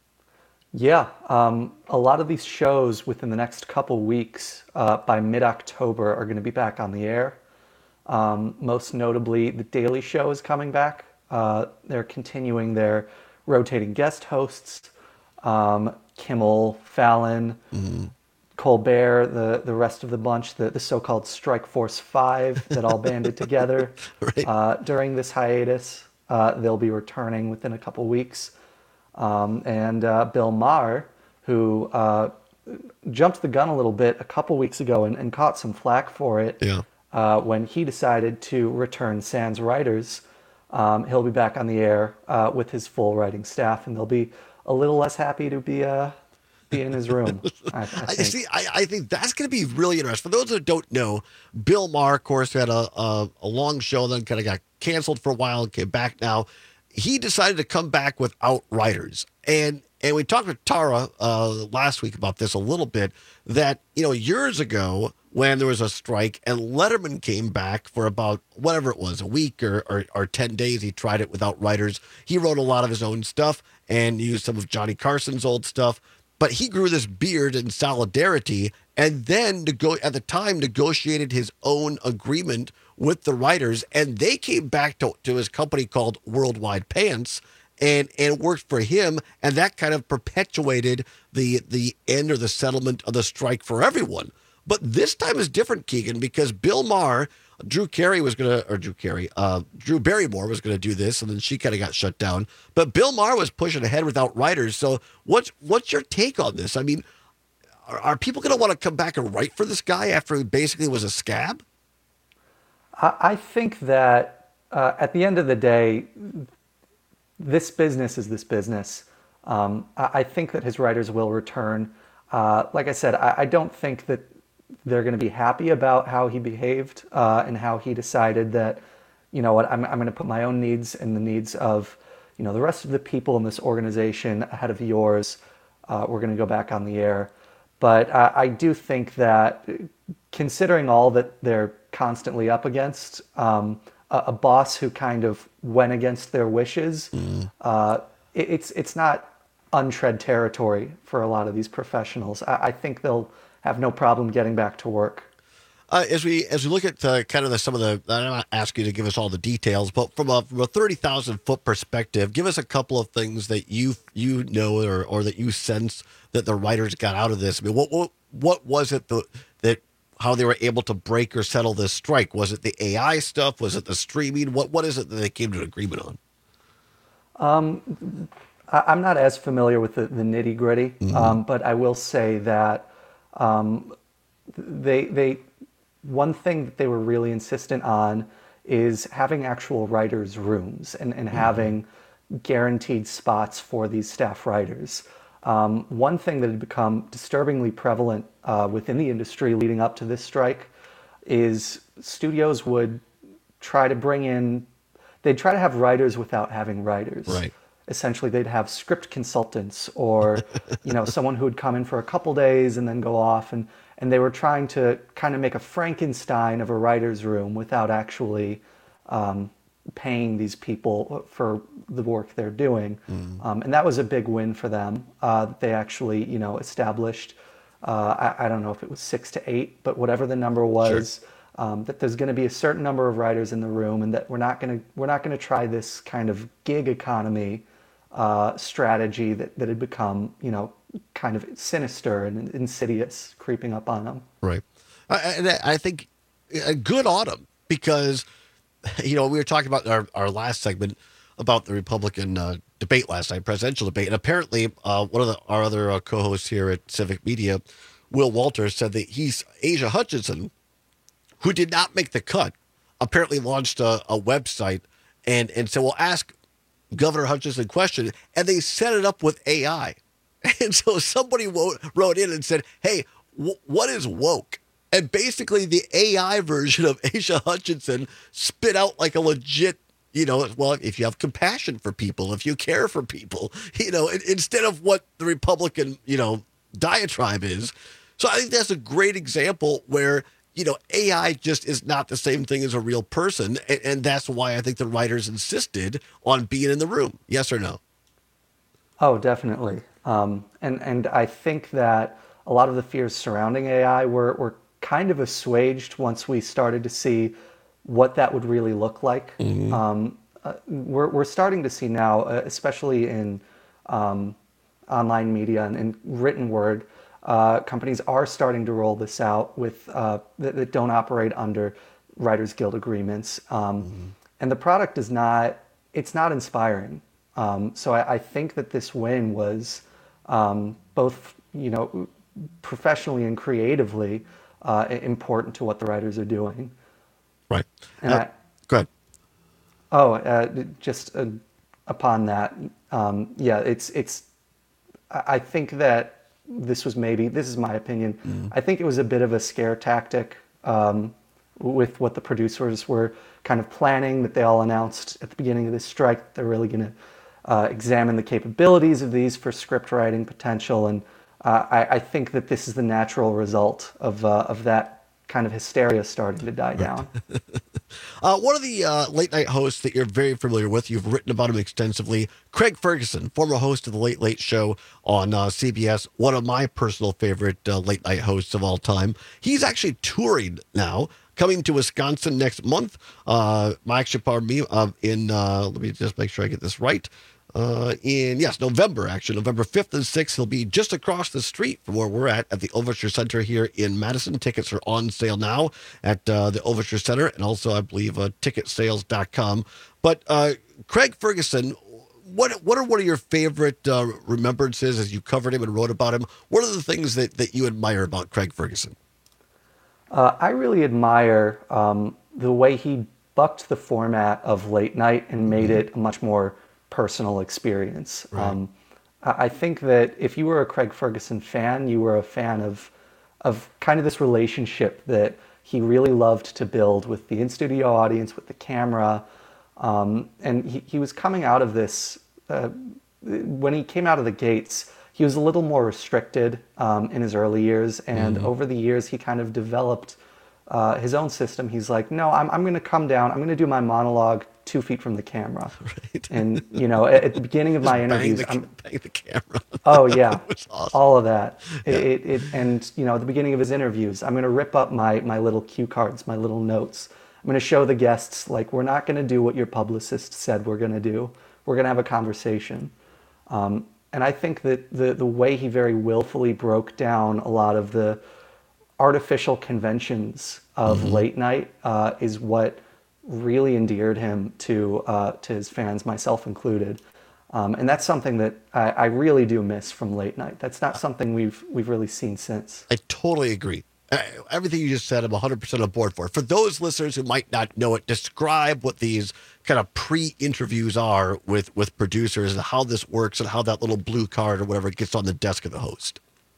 Yeah, um, a lot of these shows within the next couple weeks, uh, by mid-October, are going to be back on the air. Um, most notably, The Daily Show is coming back. Uh, they're continuing their rotating guest hosts. Um, Kimmel, Fallon, mm-hmm. Colbert, the, the rest of the bunch, the, the so-called Strike Force Five that all banded together right. uh, during this hiatus. Uh, they'll be returning within a couple weeks. Um, and uh, Bill Maher, who uh, jumped the gun a little bit a couple weeks ago and, and caught some flack for it yeah. uh, when he decided to return Sans writers. Um, he'll be back on the air uh, with his full writing staff, and they'll be a little less happy to be uh, be in his room. I, I think. See, I, I think that's going to be really interesting. For those that don't know, Bill Maher, of course, had a, a, a long show, then kind of got canceled for a while and came back now. He decided to come back without writers. And and we talked with Tara uh, last week about this a little bit, that, you know, years ago when there was a strike and Letterman came back for about whatever it was, a week or, or, or ten days, he tried it without writers. He wrote a lot of his own stuff and used some of Johnny Carson's old stuff. But he grew this beard in solidarity and then to go at the time negotiated his own agreement with the writers, and they came back to, to his company called Worldwide Pants, and and worked for him, and that kind of perpetuated the the end or the settlement of the strike for everyone. But this time is different, Keegan, because Bill Maher, Drew Carey was gonna, or Drew Carey, uh, Drew Barrymore was gonna do this, and then she kind of got shut down. But Bill Maher was pushing ahead without writers. So what's what's your take on this? I mean, are, are people gonna want to come back and write for this guy after he basically was a scab? I think that uh, at the end of the day, this business is this business. Um, I think that his writers will return. Uh, like I said, I, I don't think that they're going to be happy about how he behaved uh, and how he decided that, you know what, I'm, I'm going to put my own needs and the needs of, you know, the rest of the people in this organization ahead of yours. Uh, we're going to go back on the air. But uh, I do think that considering all that they're constantly up against, um, a, a boss who kind of went against their wishes, mm. uh, it, it's it's not untread territory for a lot of these professionals. I, I think they'll have no problem getting back to work. Uh, as we as we look at uh, kind of the, some of the, I'm not asking you to give us all the details, but from a from a thirty thousand foot perspective, give us a couple of things that you you know or or that you sense that the writers got out of this. I mean, what what what was it the, that how they were able to break or settle this strike? Was it the A I stuff? Was it the streaming? What what is it that they came to an agreement on? Um, I, I'm not as familiar with the, the nitty gritty, mm-hmm. um, but I will say that um, they they. One thing that they were really insistent on is having actual writers' rooms and, and mm-hmm. having guaranteed spots for these staff writers. Um, one thing that had become disturbingly prevalent uh, within the industry leading up to this strike is studios would try to bring in, they'd try to have writers without having writers. Right. Essentially, they'd have script consultants or, you know, someone who would come in for a couple days and then go off, and and they were trying to kind of make a Frankenstein of a writer's room without actually um, paying these people for the work they're doing. Mm. Um, and that was a big win for them. Uh, they actually, you know, established, uh, I, I don't know if it was six to eight, but whatever the number was, sure. um, that there's going to be a certain number of writers in the room, and that we're not going to we're not going to try this kind of gig economy uh, strategy that, that had become, you know, kind of sinister and insidious creeping up on them. Right. And I, I think a good autumn, because, you know, we were talking about our, our last segment about the Republican uh, debate last night, presidential debate. And apparently uh, one of the, our other uh, co-hosts here at Civic Media, Will Walters, said that he's Asa Hutchinson, who did not make the cut, apparently launched a, a website and, and said, well, ask Governor Hutchinson question. And they set it up with A I. And so somebody wrote, wrote in and said, hey, w- what is woke? And basically the A I version of Asa Hutchinson spit out like a legit You know, well, if you have compassion for people, if you care for people, you know, instead of what the Republican, you know, diatribe is. So I think that's a great example where, you know, A I just is not the same thing as a real person. And, and that's why I think the writers insisted on being in the room. Yes or no? Oh, definitely. Um, and, and I think that a lot of the fears surrounding A I were, were kind of assuaged once we started to see what that would really look like. Mm-hmm. Um, uh, we're, we're starting to see now, uh, especially in um, online media and, and written word, uh, companies are starting to roll this out with uh, that, that don't operate under Writers Guild agreements. Um, mm-hmm. And the product is not, it's not inspiring. Um, so I, I think that this win was um, both, you know, professionally and creatively uh, important to what the writers are doing. Right. And uh, I, go ahead. Oh, uh, just uh, upon that, um, yeah, it's it's. I think that this was maybe this is my opinion. Mm. I think it was a bit of a scare tactic um, with what the producers were kind of planning. That they all announced at the beginning of this strike that they're really going to uh, examine the capabilities of these for script writing potential, and uh, I, I think that this is the natural result of uh, of that kind of hysteria starting to die down. uh, one of the uh, late night hosts that you're very familiar with, you've written about him extensively, Craig Ferguson, former host of the Late Late Show on uh, C B S, one of my personal favorite uh, late night hosts of all time. He's actually touring now, coming to Wisconsin next month. Uh, actually, pardon me, uh, in, uh, let me just make sure I get this right. Uh, in, yes, November, actually, November fifth and sixth, he'll be just across the street from where we're at, at the Overture Center here in Madison. Tickets are on sale now at uh, the Overture Center, and also, I believe, uh, ticket sales dot com. But uh, Craig Ferguson, what what are one of your favorite uh, remembrances as you covered him and wrote about him? What are the things that, that you admire about Craig Ferguson? Uh, I really admire um, the way he bucked the format of late night and made mm-hmm. it a much more personal experience. Right. Um, I think that if you were a Craig Ferguson fan, you were a fan of of kind of this relationship that he really loved to build with the in-studio audience, with the camera. Um, and he, he was coming out of this, uh, when he came out of the gates, he was a little more restricted um, in his early years. And mm-hmm. over the years, he kind of developed uh, his own system. He's like, no, I'm, I'm going to come down. I'm going to do my monologue two feet from the camera. Right. And, you know, at, at the beginning of Just my bang interviews, the, I'm, bang the camera. Oh yeah, That was awesome. all of that. Yeah. It, it, it, and you know, at the beginning of his interviews, I'm going to rip up my my little cue cards, my little notes. I'm going to show the guests, like, we're not going to do what your publicist said we're going to do. We're going to have a conversation. Um, and I think that the the way he very willfully broke down a lot of the artificial conventions of mm-hmm. late night uh, is what really endeared him to uh, to his fans, myself included. Um, and that's something that I, I really do miss from late night. That's not something we've we've really seen since. I totally agree. Uh, everything you just said, I'm one hundred percent on board for. For those listeners who might not know it, describe what these kind of pre-interviews are with, with producers and how this works and how that little blue card or whatever gets on the desk of the host.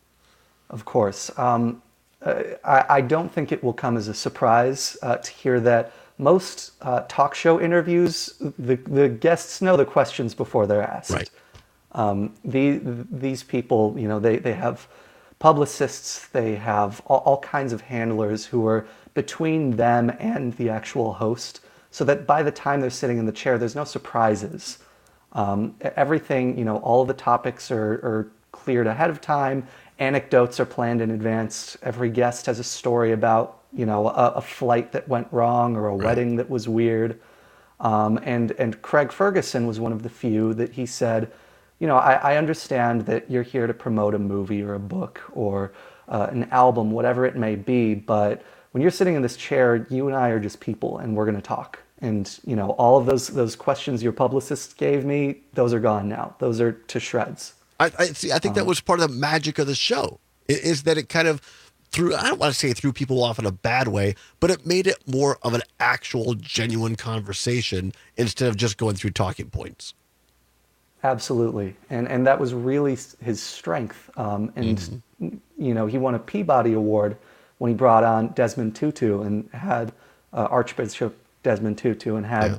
Of course. Um, uh, I, I don't think it will come as a surprise uh, to hear that most uh, talk show interviews, the, the guests know the questions before they're asked. Right. Um, the, these people, you know, they, they have publicists, they have all, all kinds of handlers who are between them and the actual host, so that by the time they're sitting in the chair, there's no surprises. Um, everything, you know, all of the topics are, are cleared ahead of time. Anecdotes are planned in advance. Every guest has a story about, you know, a, a flight that went wrong or a Right. wedding that was weird. Um, and, and Craig Ferguson was one of the few that he said, you know, I, I understand that you're here to promote a movie or a book or uh, an album, whatever it may be, but when you're sitting in this chair, you and I are just people and we're going to talk. And, you know, all of those those questions your publicist gave me, those are gone now. Those are to shreds. I, I see. I think Um, that was part of the magic of the show, i- is that it kind of threw, I don't want to say it threw people off in a bad way, but it made it more of an actual genuine conversation instead of just going through talking points. Absolutely. And and that was really s- his strength. Um, and, you know, he won a Peabody Award when he brought on Desmond Tutu and had uh, Archbishop Desmond Tutu and had Yeah.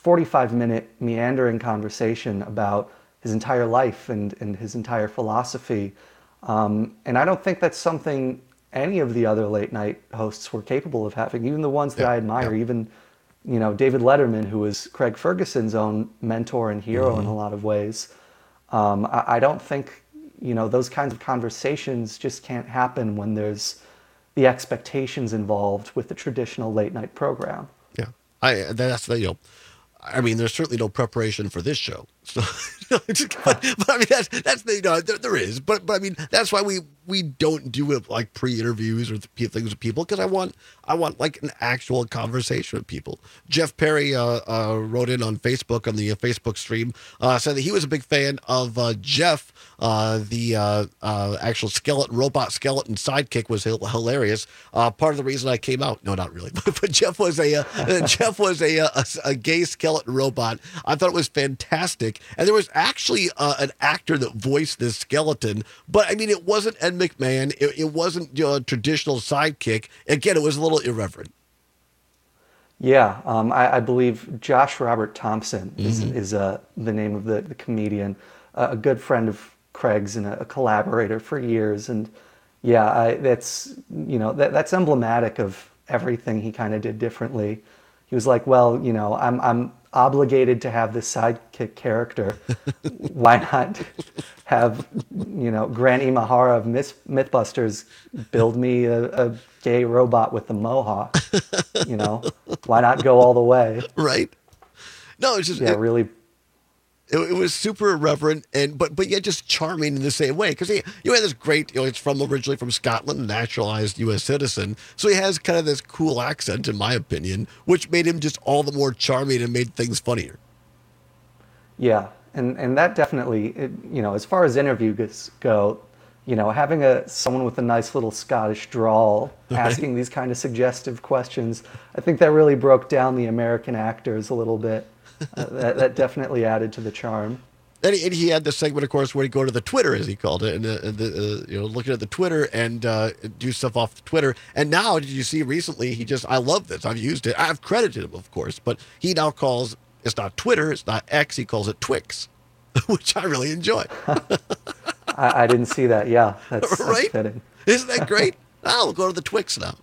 forty-five minute meandering conversation about his entire life and, and his entire philosophy. Um, and I don't think that's something any of the other late night hosts were capable of having, even the ones that yeah, I admire, yeah. even, you know, David Letterman, who was Craig Ferguson's own mentor and hero mm-hmm. in a lot of ways. Um, I, I don't think, you know, those kinds of conversations just can't happen when there's the expectations involved with the traditional late night program. Yeah, I that's the, you know, I mean, there's certainly no preparation for this show. So, but, but I mean, that's that's the, you know, there, there is, but but I mean, that's why we we don't do it like pre-interviews or th- things with people, because I want I want like an actual conversation with people. Jeff Perry uh, uh, wrote in on Facebook on the uh, Facebook stream, uh, said that he was a big fan of uh, Jeff. Uh, the uh, uh, actual skeleton robot skeleton sidekick was h- hilarious. Uh, part of the reason I came out, no, not really, but, but Jeff was a uh, Jeff was a, a a gay skeleton robot. I thought it was fantastic. And there was actually uh, an actor that voiced this skeleton, but I mean, it wasn't Ed McMahon. It, it wasn't you know, a traditional sidekick. Again, it was a little irreverent. Yeah, um, I, I believe Josh Robert Thompson is, Mm-hmm. is uh, the name of the, the comedian, uh, a good friend of Craig's and a, a collaborator for years. And yeah, I, that's you know that that's emblematic of everything he kind of did differently. He was like, well, you know, I'm I'm obligated to have this sidekick character. Why not have, you know, Grant Imahara of Myth- Mythbusters build me a, a gay robot with a mohawk? You know, why not go all the way? Right. No, it's just yeah, it, really. It, it was super irreverent and but but yet just charming in the same way, because he you had this great you know it's from originally from Scotland, naturalized U S citizen, so he has kind of this cool accent in my opinion, which made him just all the more charming and made things funnier. Yeah, and and that definitely it, you know as far as interviews go, you know having a someone with a nice little Scottish drawl asking these kind of suggestive questions, I think that really broke down the American actors a little bit. Uh, that, that definitely added to the charm. And he, and he had the segment, of course, where he'd go to the Twitter, as he called it, and uh, the, uh, you know, looking at the Twitter and uh, do stuff off the Twitter. And now, did you see recently? He just, I love this. I've used it. I've credited him, of course, but he now calls it's not Twitter, it's not X. He calls it Twix, which I really enjoy. I, I didn't see that. Yeah, that's, right. That's fitting. Isn't that great? I'll go to the Twix now.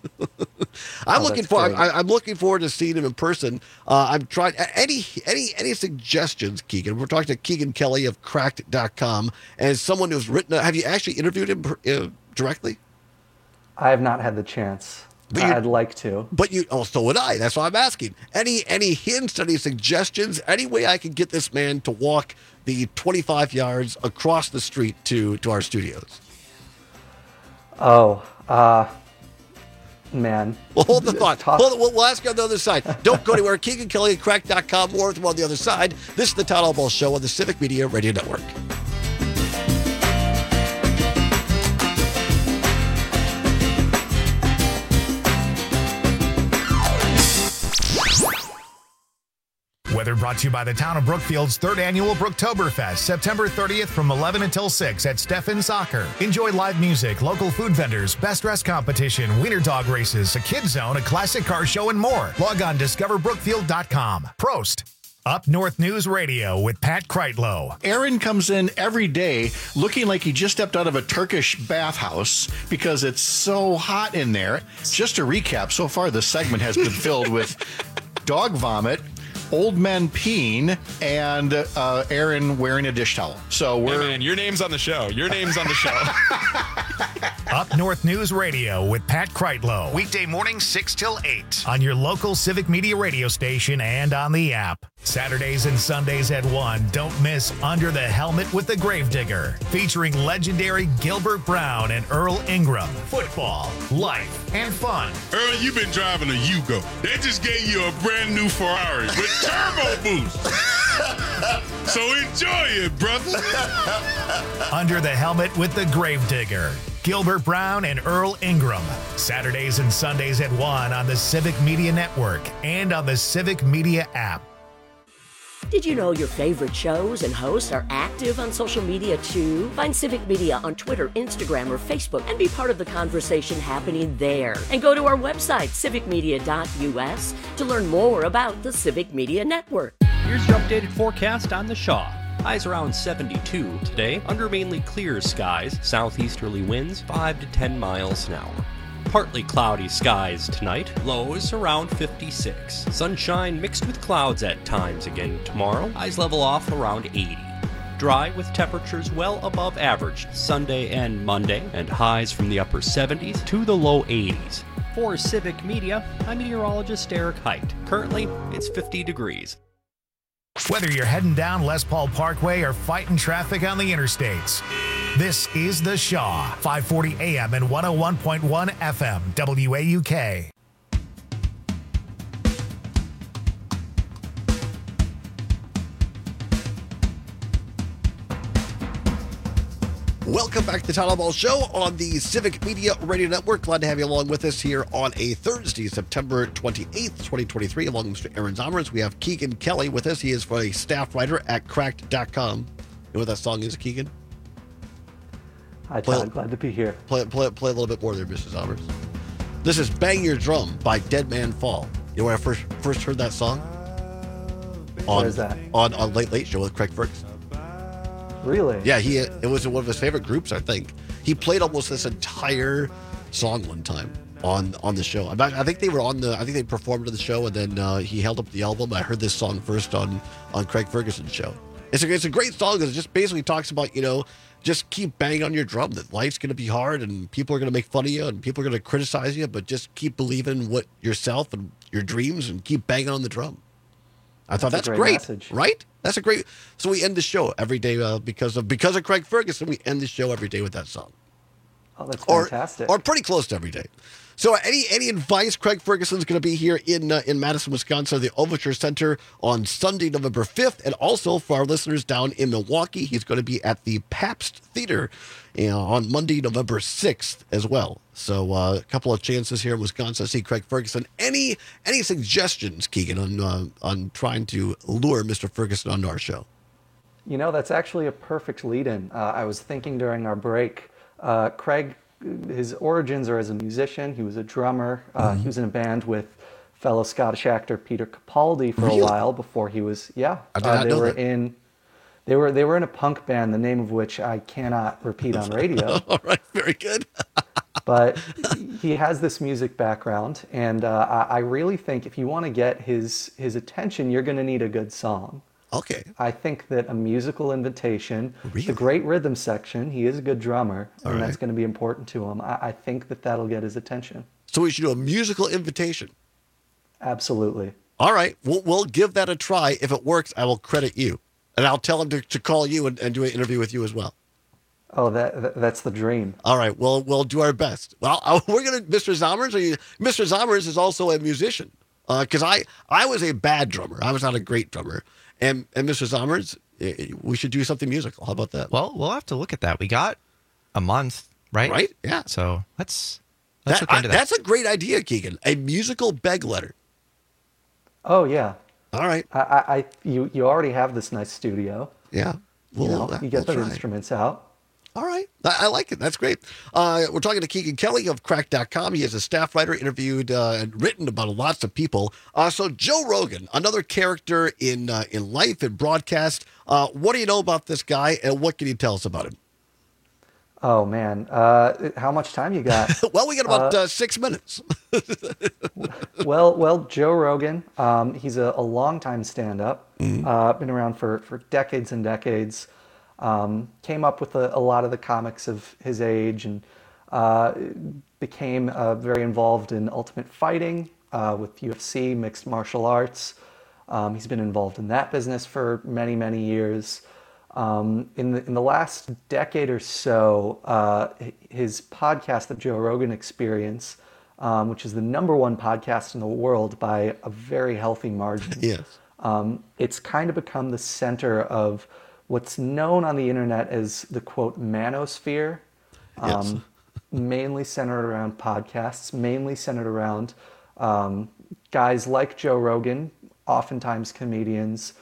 I'm oh, looking for. I, I'm looking forward to seeing him in person. Uh, I'm trying any any any suggestions, Keegan. We're talking to Keegan Kelly of Cracked dot com, and someone who's written. Have you actually interviewed him uh, directly? I have not had the chance. I'd like to. But you. Oh, so would I. That's why I'm asking. Any any hints? Any suggestions? Any way I can get this man to walk the twenty-five yards across the street to to our studios? Oh. uh... Man. Well, hold the thought. Hold it. We'll, we'll ask you on the other side. Don't go anywhere. Keegan Kelly at Cracked dot com. More with him on the other side. This is the Todd Albaugh Show on the Civic Media Radio Network. Weather brought to you by the town of Brookfield's third annual Brooktoberfest, September thirtieth from eleven until six at Steffen Soccer. Enjoy live music, local food vendors, best dress competition, wiener dog races, a kids zone, a classic car show, and more. Log on discover brookfield dot com. Prost. Up North News Radio with Pat Kreitlow. Aaron comes in every day looking like he just stepped out of a Turkish bathhouse because it's so hot in there. Just to recap, so far this segment has been filled with dog vomit, old men peeing, and uh, Aaron wearing a dish towel. So we're hey man, your name's on the show. Your name's on the show. Up North News Radio with Pat Kreitlow. Weekday mornings six till eight on your local Civic Media radio station and on the app. Saturdays and Sundays at one. Don't miss Under the Helmet with the Gravedigger, featuring legendary Gilbert Brown and Earl Ingram. Football, life, and fun. Earl, you've been driving a Yugo. They just gave you a brand new Ferrari with turbo boost. So enjoy it, brother. Under the Helmet with the Gravedigger. Gilbert Brown and Earl Ingram. Saturdays and Sundays at one on the Civic Media Network and on the Civic Media app. Did you know your favorite shows and hosts are active on social media too? Find Civic Media on Twitter, Instagram, or Facebook and be part of the conversation happening there. And go to our website, civic media dot u s, to learn more about the Civic Media Network. Here's your updated forecast on the Shaw. Highs around seventy-two today, under mainly clear skies, southeasterly winds five to ten miles an hour. Partly cloudy skies tonight, lows around fifty-six. Sunshine mixed with clouds at times again tomorrow, highs level off around eighty. Dry with temperatures well above average Sunday and Monday, and highs from the upper seventies to the low eighties. For Civic Media, I'm meteorologist Eric Height. Currently, it's fifty degrees. Whether you're heading down Les Paul Parkway or fighting traffic on the interstates, this is The Shaw, five forty A M and one oh one point one F M, W A U K. Welcome back to the Todd Ball Show on the Civic Media Radio Network. Glad to have you along with us here on a Thursday, September twenty-eighth, twenty twenty-three. Along with Mister Aaron Zomers, we have Keegan Kelly with us. He is a staff writer at cracked dot com. You know what that song is, Keegan? Hi, Todd. Glad to be here. Play, play, play a little bit more there, Mister Zomers. This is Bang Your Drum by Dead Man Fall. You know when I first first heard that song? On, Where is that? On, on Late Late Show with Craig Ferguson. Really? Yeah, he it was one of his favorite groups, I think. He played almost this entire song one time on on the show. I think they were on the, I think they performed on the show, and then uh, he held up the album. I heard this song first on, on Craig Ferguson's show. It's a, it's a great song because it just basically talks about, you know, just keep banging on your drum, that life's going to be hard and people are going to make fun of you and people are going to criticize you, but just keep believing what yourself and your dreams and keep banging on the drum. I thought that's, that's great, great right? That's a great. So we end the show every day uh, because of because of Craig Ferguson. We end the show every day with that song. Oh, that's or, fantastic. Or pretty close to every day. So any any advice? Craig Ferguson's going to be here in uh, in Madison, Wisconsin, the Overture Center on Sunday, November fifth, and also for our listeners down in Milwaukee, he's going to be at the Pabst Theater you know, on Monday, November sixth as well. So uh, a couple of chances here in Wisconsin to see Craig Ferguson. Any any suggestions, Keegan, on uh, on trying to lure Mister Ferguson onto our show? You know, that's actually a perfect lead-in. Uh, I was thinking during our break, uh, Craig, his origins are as a musician. He was a drummer. Uh, mm-hmm. He was in a band with fellow Scottish actor Peter Capaldi for really? a while before he was, yeah. I did uh, not they know were that. in, they were they were in a punk band, the name of which I cannot repeat on radio. All right, very good. But he has this music background, and uh, I, I really think if you want to get his his attention, you're going to need a good song. Okay. I think that a musical invitation, Really? the great rhythm section, he is a good drummer, All and right. that's going to be important to him. I, I think that that'll get his attention. So we should do a musical invitation. Absolutely. All right, we'll, we'll give that a try. If it works, I will credit you. And I'll tell him to, to call you and, and do an interview with you as well. Oh, that, that that's the dream. All right, well, we'll do our best. Well, I, we're going to, Mister Zomers, are you, Mister Zomers is also a musician. Because uh, I, I was a bad drummer. I was not a great drummer. And, and Mister Zomers, eh, we should do something musical. How about that? Well, we'll have to look at that. We got a month, right? Right, yeah. So let's, let's That, look into I, that. that's a great idea, Keegan. A musical beg letter. Oh, yeah. All right. I, I, I you, you already have this nice studio. Yeah. You We'll, know, uh, you get we'll the try. instruments out. All right. I, I like it. That's great. Uh, we're talking to Keegan Kelly of cracked dot com. He is a staff writer, interviewed uh, and written about lots of people. Uh, so Joe Rogan, another character in uh, in life and broadcast. Uh, what do you know about this guy, and what can you tell us about him? Oh, man. Uh, how much time you got? Well, we got about Uh, uh, six minutes. well, well, Joe Rogan, um, he's a, a longtime stand-up, Mm-hmm. uh, been around for, for decades and decades, um, came up with a, a lot of the comics of his age, and uh, became uh, very involved in ultimate fighting uh, with U F C, mixed martial arts. Um, he's been involved in that business for many, many years. Um, in the in the last decade or so, uh, his podcast, The Joe Rogan Experience, um, which is the number one podcast in the world by a very healthy margin. Yes. Um, it's kind of become the center of what's known on the internet as the quote manosphere, um, Yes. mainly centered around podcasts, mainly centered around um, guys like Joe Rogan, oftentimes comedians.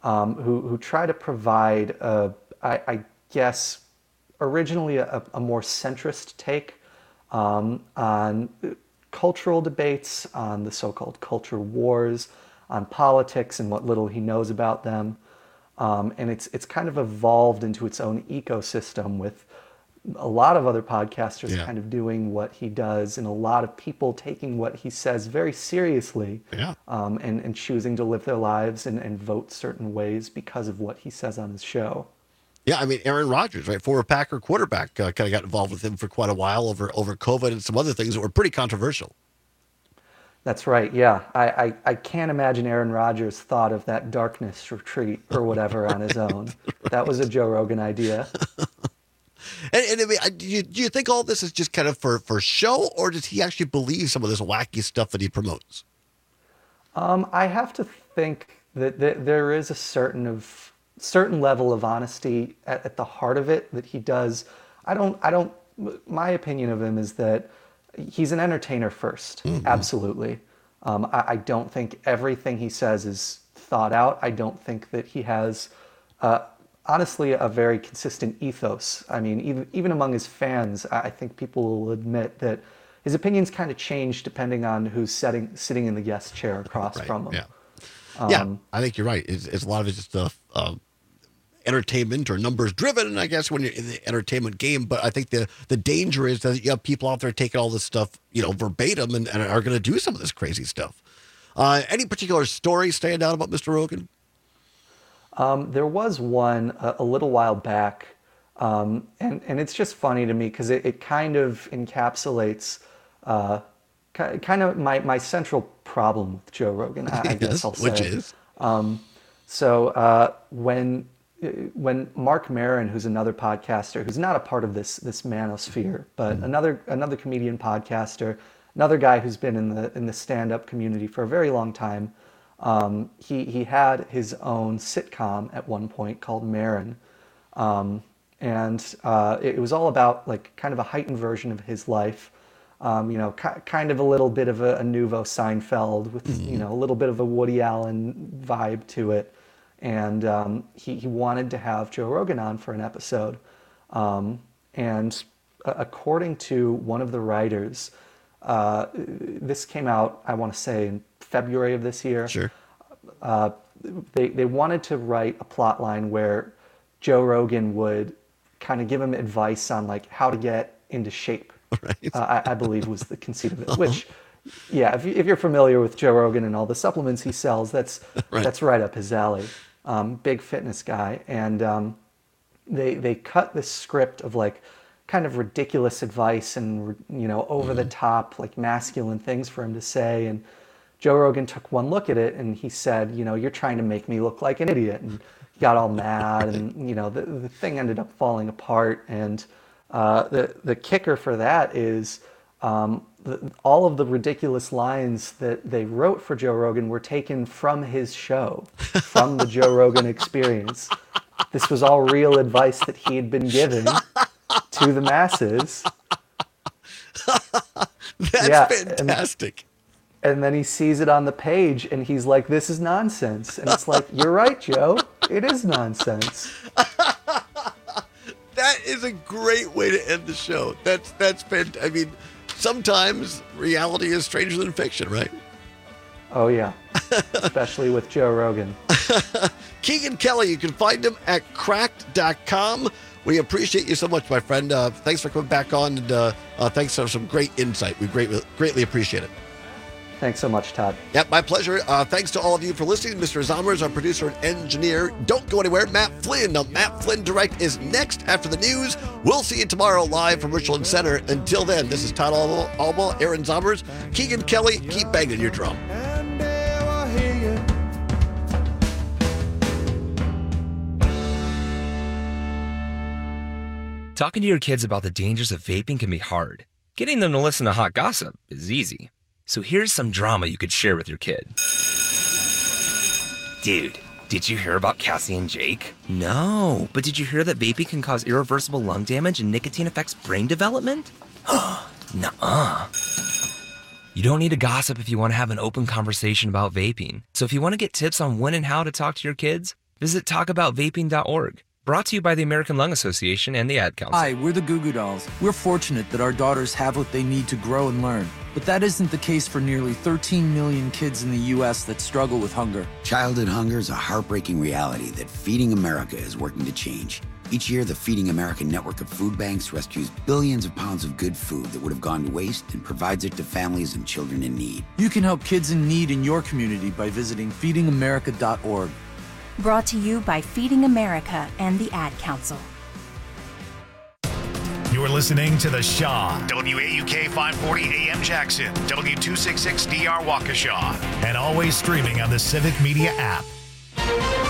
um, who, who try to provide, a, I, I guess, originally a, a more centrist take um, on cultural debates, on the so-called culture wars, on politics and what little he knows about them. Um, and it's it's kind of evolved into its own ecosystem with a lot of other podcasters Yeah. kind of doing what he does, and a lot of people taking what he says very seriously, Yeah. um, and, and choosing to live their lives and, and vote certain ways because of what he says on his show. Yeah, I mean, Aaron Rodgers, right, former Packer quarterback, uh, kind of got involved with him for quite a while over over COVID and some other things that were pretty controversial. That's right, yeah. I, I, I can't imagine Aaron Rodgers thought of that darkness retreat or whatever on his own. That was a Joe Rogan idea. And, and I mean, I- do you, do you think all this is just kind of for, for show, or does he actually believe some of this wacky stuff that he promotes? Um, I have to think that th- there is a certain of certain level of honesty at, at the heart of it that he does. I don't. I don't. My opinion of him is that he's an entertainer first. Mm-hmm. Absolutely. Um, I, I don't think everything he says is thought out. I don't think that he has, uh, honestly, a very consistent ethos. I mean, even even among his fans, I I think people will admit that his opinions kind of change depending on who's setting, sitting in the guest chair across Right, from him. yeah. Um, yeah, I think you're right. It's, it's a lot of it's just uh, uh, entertainment or numbers driven, I guess, when you're in the entertainment game. But I think the the danger is that you have people out there taking all this stuff, you know, verbatim and, and are going to do some of this crazy stuff. Uh, any particular story stand out about Mister Rogan? Um, there was one a, a little while back, um, and, and it's just funny to me because it, it kind of encapsulates uh, ki- kind of my, my central problem with Joe Rogan, I, I guess Yes, I'll say. which is? Um, so uh, when when Mark Maron, who's another podcaster, who's not a part of this this manosphere, but another another comedian podcaster, another guy who's been in the in the stand-up community for a very long time, um, he he had his own sitcom at one point called Maron, um, and uh, it, it was all about like kind of a heightened version of his life. Um, you know, ki- kind of a little bit of a, a nouveau Seinfeld with, you know, a little bit of a Woody Allen vibe to it. And um, he, he wanted to have Joe Rogan on for an episode. Um, and uh, according to one of the writers, uh, this came out, I want to say, in February of this year. Sure. Uh, they, they wanted to write a plot line where Joe Rogan would kind of give him advice on like how to get into shape. Right. Uh, I, I believe was the conceit of it. Which, yeah, if, you, if you're familiar with Joe Rogan and all the supplements he sells, that's Right. that's right up his alley. Um, big fitness guy, and um, they they cut this script of like kind of ridiculous advice and you know over the top like masculine things for him to say. And Joe Rogan took one look at it and he said, you know, you're trying to make me look like an idiot, and he got all mad, and you know the the thing ended up falling apart. And Uh, the the kicker for that is um, the, all of the ridiculous lines that they wrote for Joe Rogan were taken from his show, from the Joe Rogan Experience. This was all real advice that he had been given to the masses. That's Yeah, fantastic. And, and then he sees it on the page and he's like, this is nonsense. And it's like, you're right, Joe. It is nonsense. That is a great way to end the show. That's that's fantastic. I mean, sometimes reality is stranger than fiction, right? Oh, yeah. Especially with Joe Rogan. Keegan Kelly, you can find him at cracked dot com. We appreciate you so much, my friend. Uh, thanks for coming back on, and uh, uh, thanks for some great insight. We great, greatly appreciate it. Thanks so much, Todd. Yep, my pleasure. Uh, thanks to all of you for listening. Mister Zomers, our producer and engineer. Don't go anywhere. Matt Flynn. Now, Matt Flynn Direct is next after the news. We'll see you tomorrow live from Richland Center. Until then, this is Todd Alba, Aaron Zomers, Keegan Kelly. Keep banging your drum. Talking to your kids about the dangers of vaping can be hard. Getting them to listen to hot gossip is easy. So here's some drama you could share with your kid. Dude, did you hear about Cassie and Jake? No, but did you hear that vaping can cause irreversible lung damage and nicotine affects brain development? Nuh-uh. You don't need to gossip if you want to have an open conversation about vaping. So if you want to get tips on when and how to talk to your kids, Visit talk about vaping dot org. Brought to you by the American Lung Association and the Ad Council. Hi, we're the Goo Goo Dolls. We're fortunate that our daughters have what they need to grow and learn. But that isn't the case for nearly thirteen million kids in the U S that struggle with hunger. Childhood hunger is a heartbreaking reality that Feeding America is working to change. Each year, the Feeding America network of food banks rescues billions of pounds of good food that would have gone to waste and provides it to families and children in need. You can help kids in need in your community by visiting feeding america dot org. Brought to you by Feeding America and the Ad Council. You're listening to The Shaw, W A U K five forty A M Jackson, W two sixty-six D R Waukesha, and always streaming on the Civic Media app.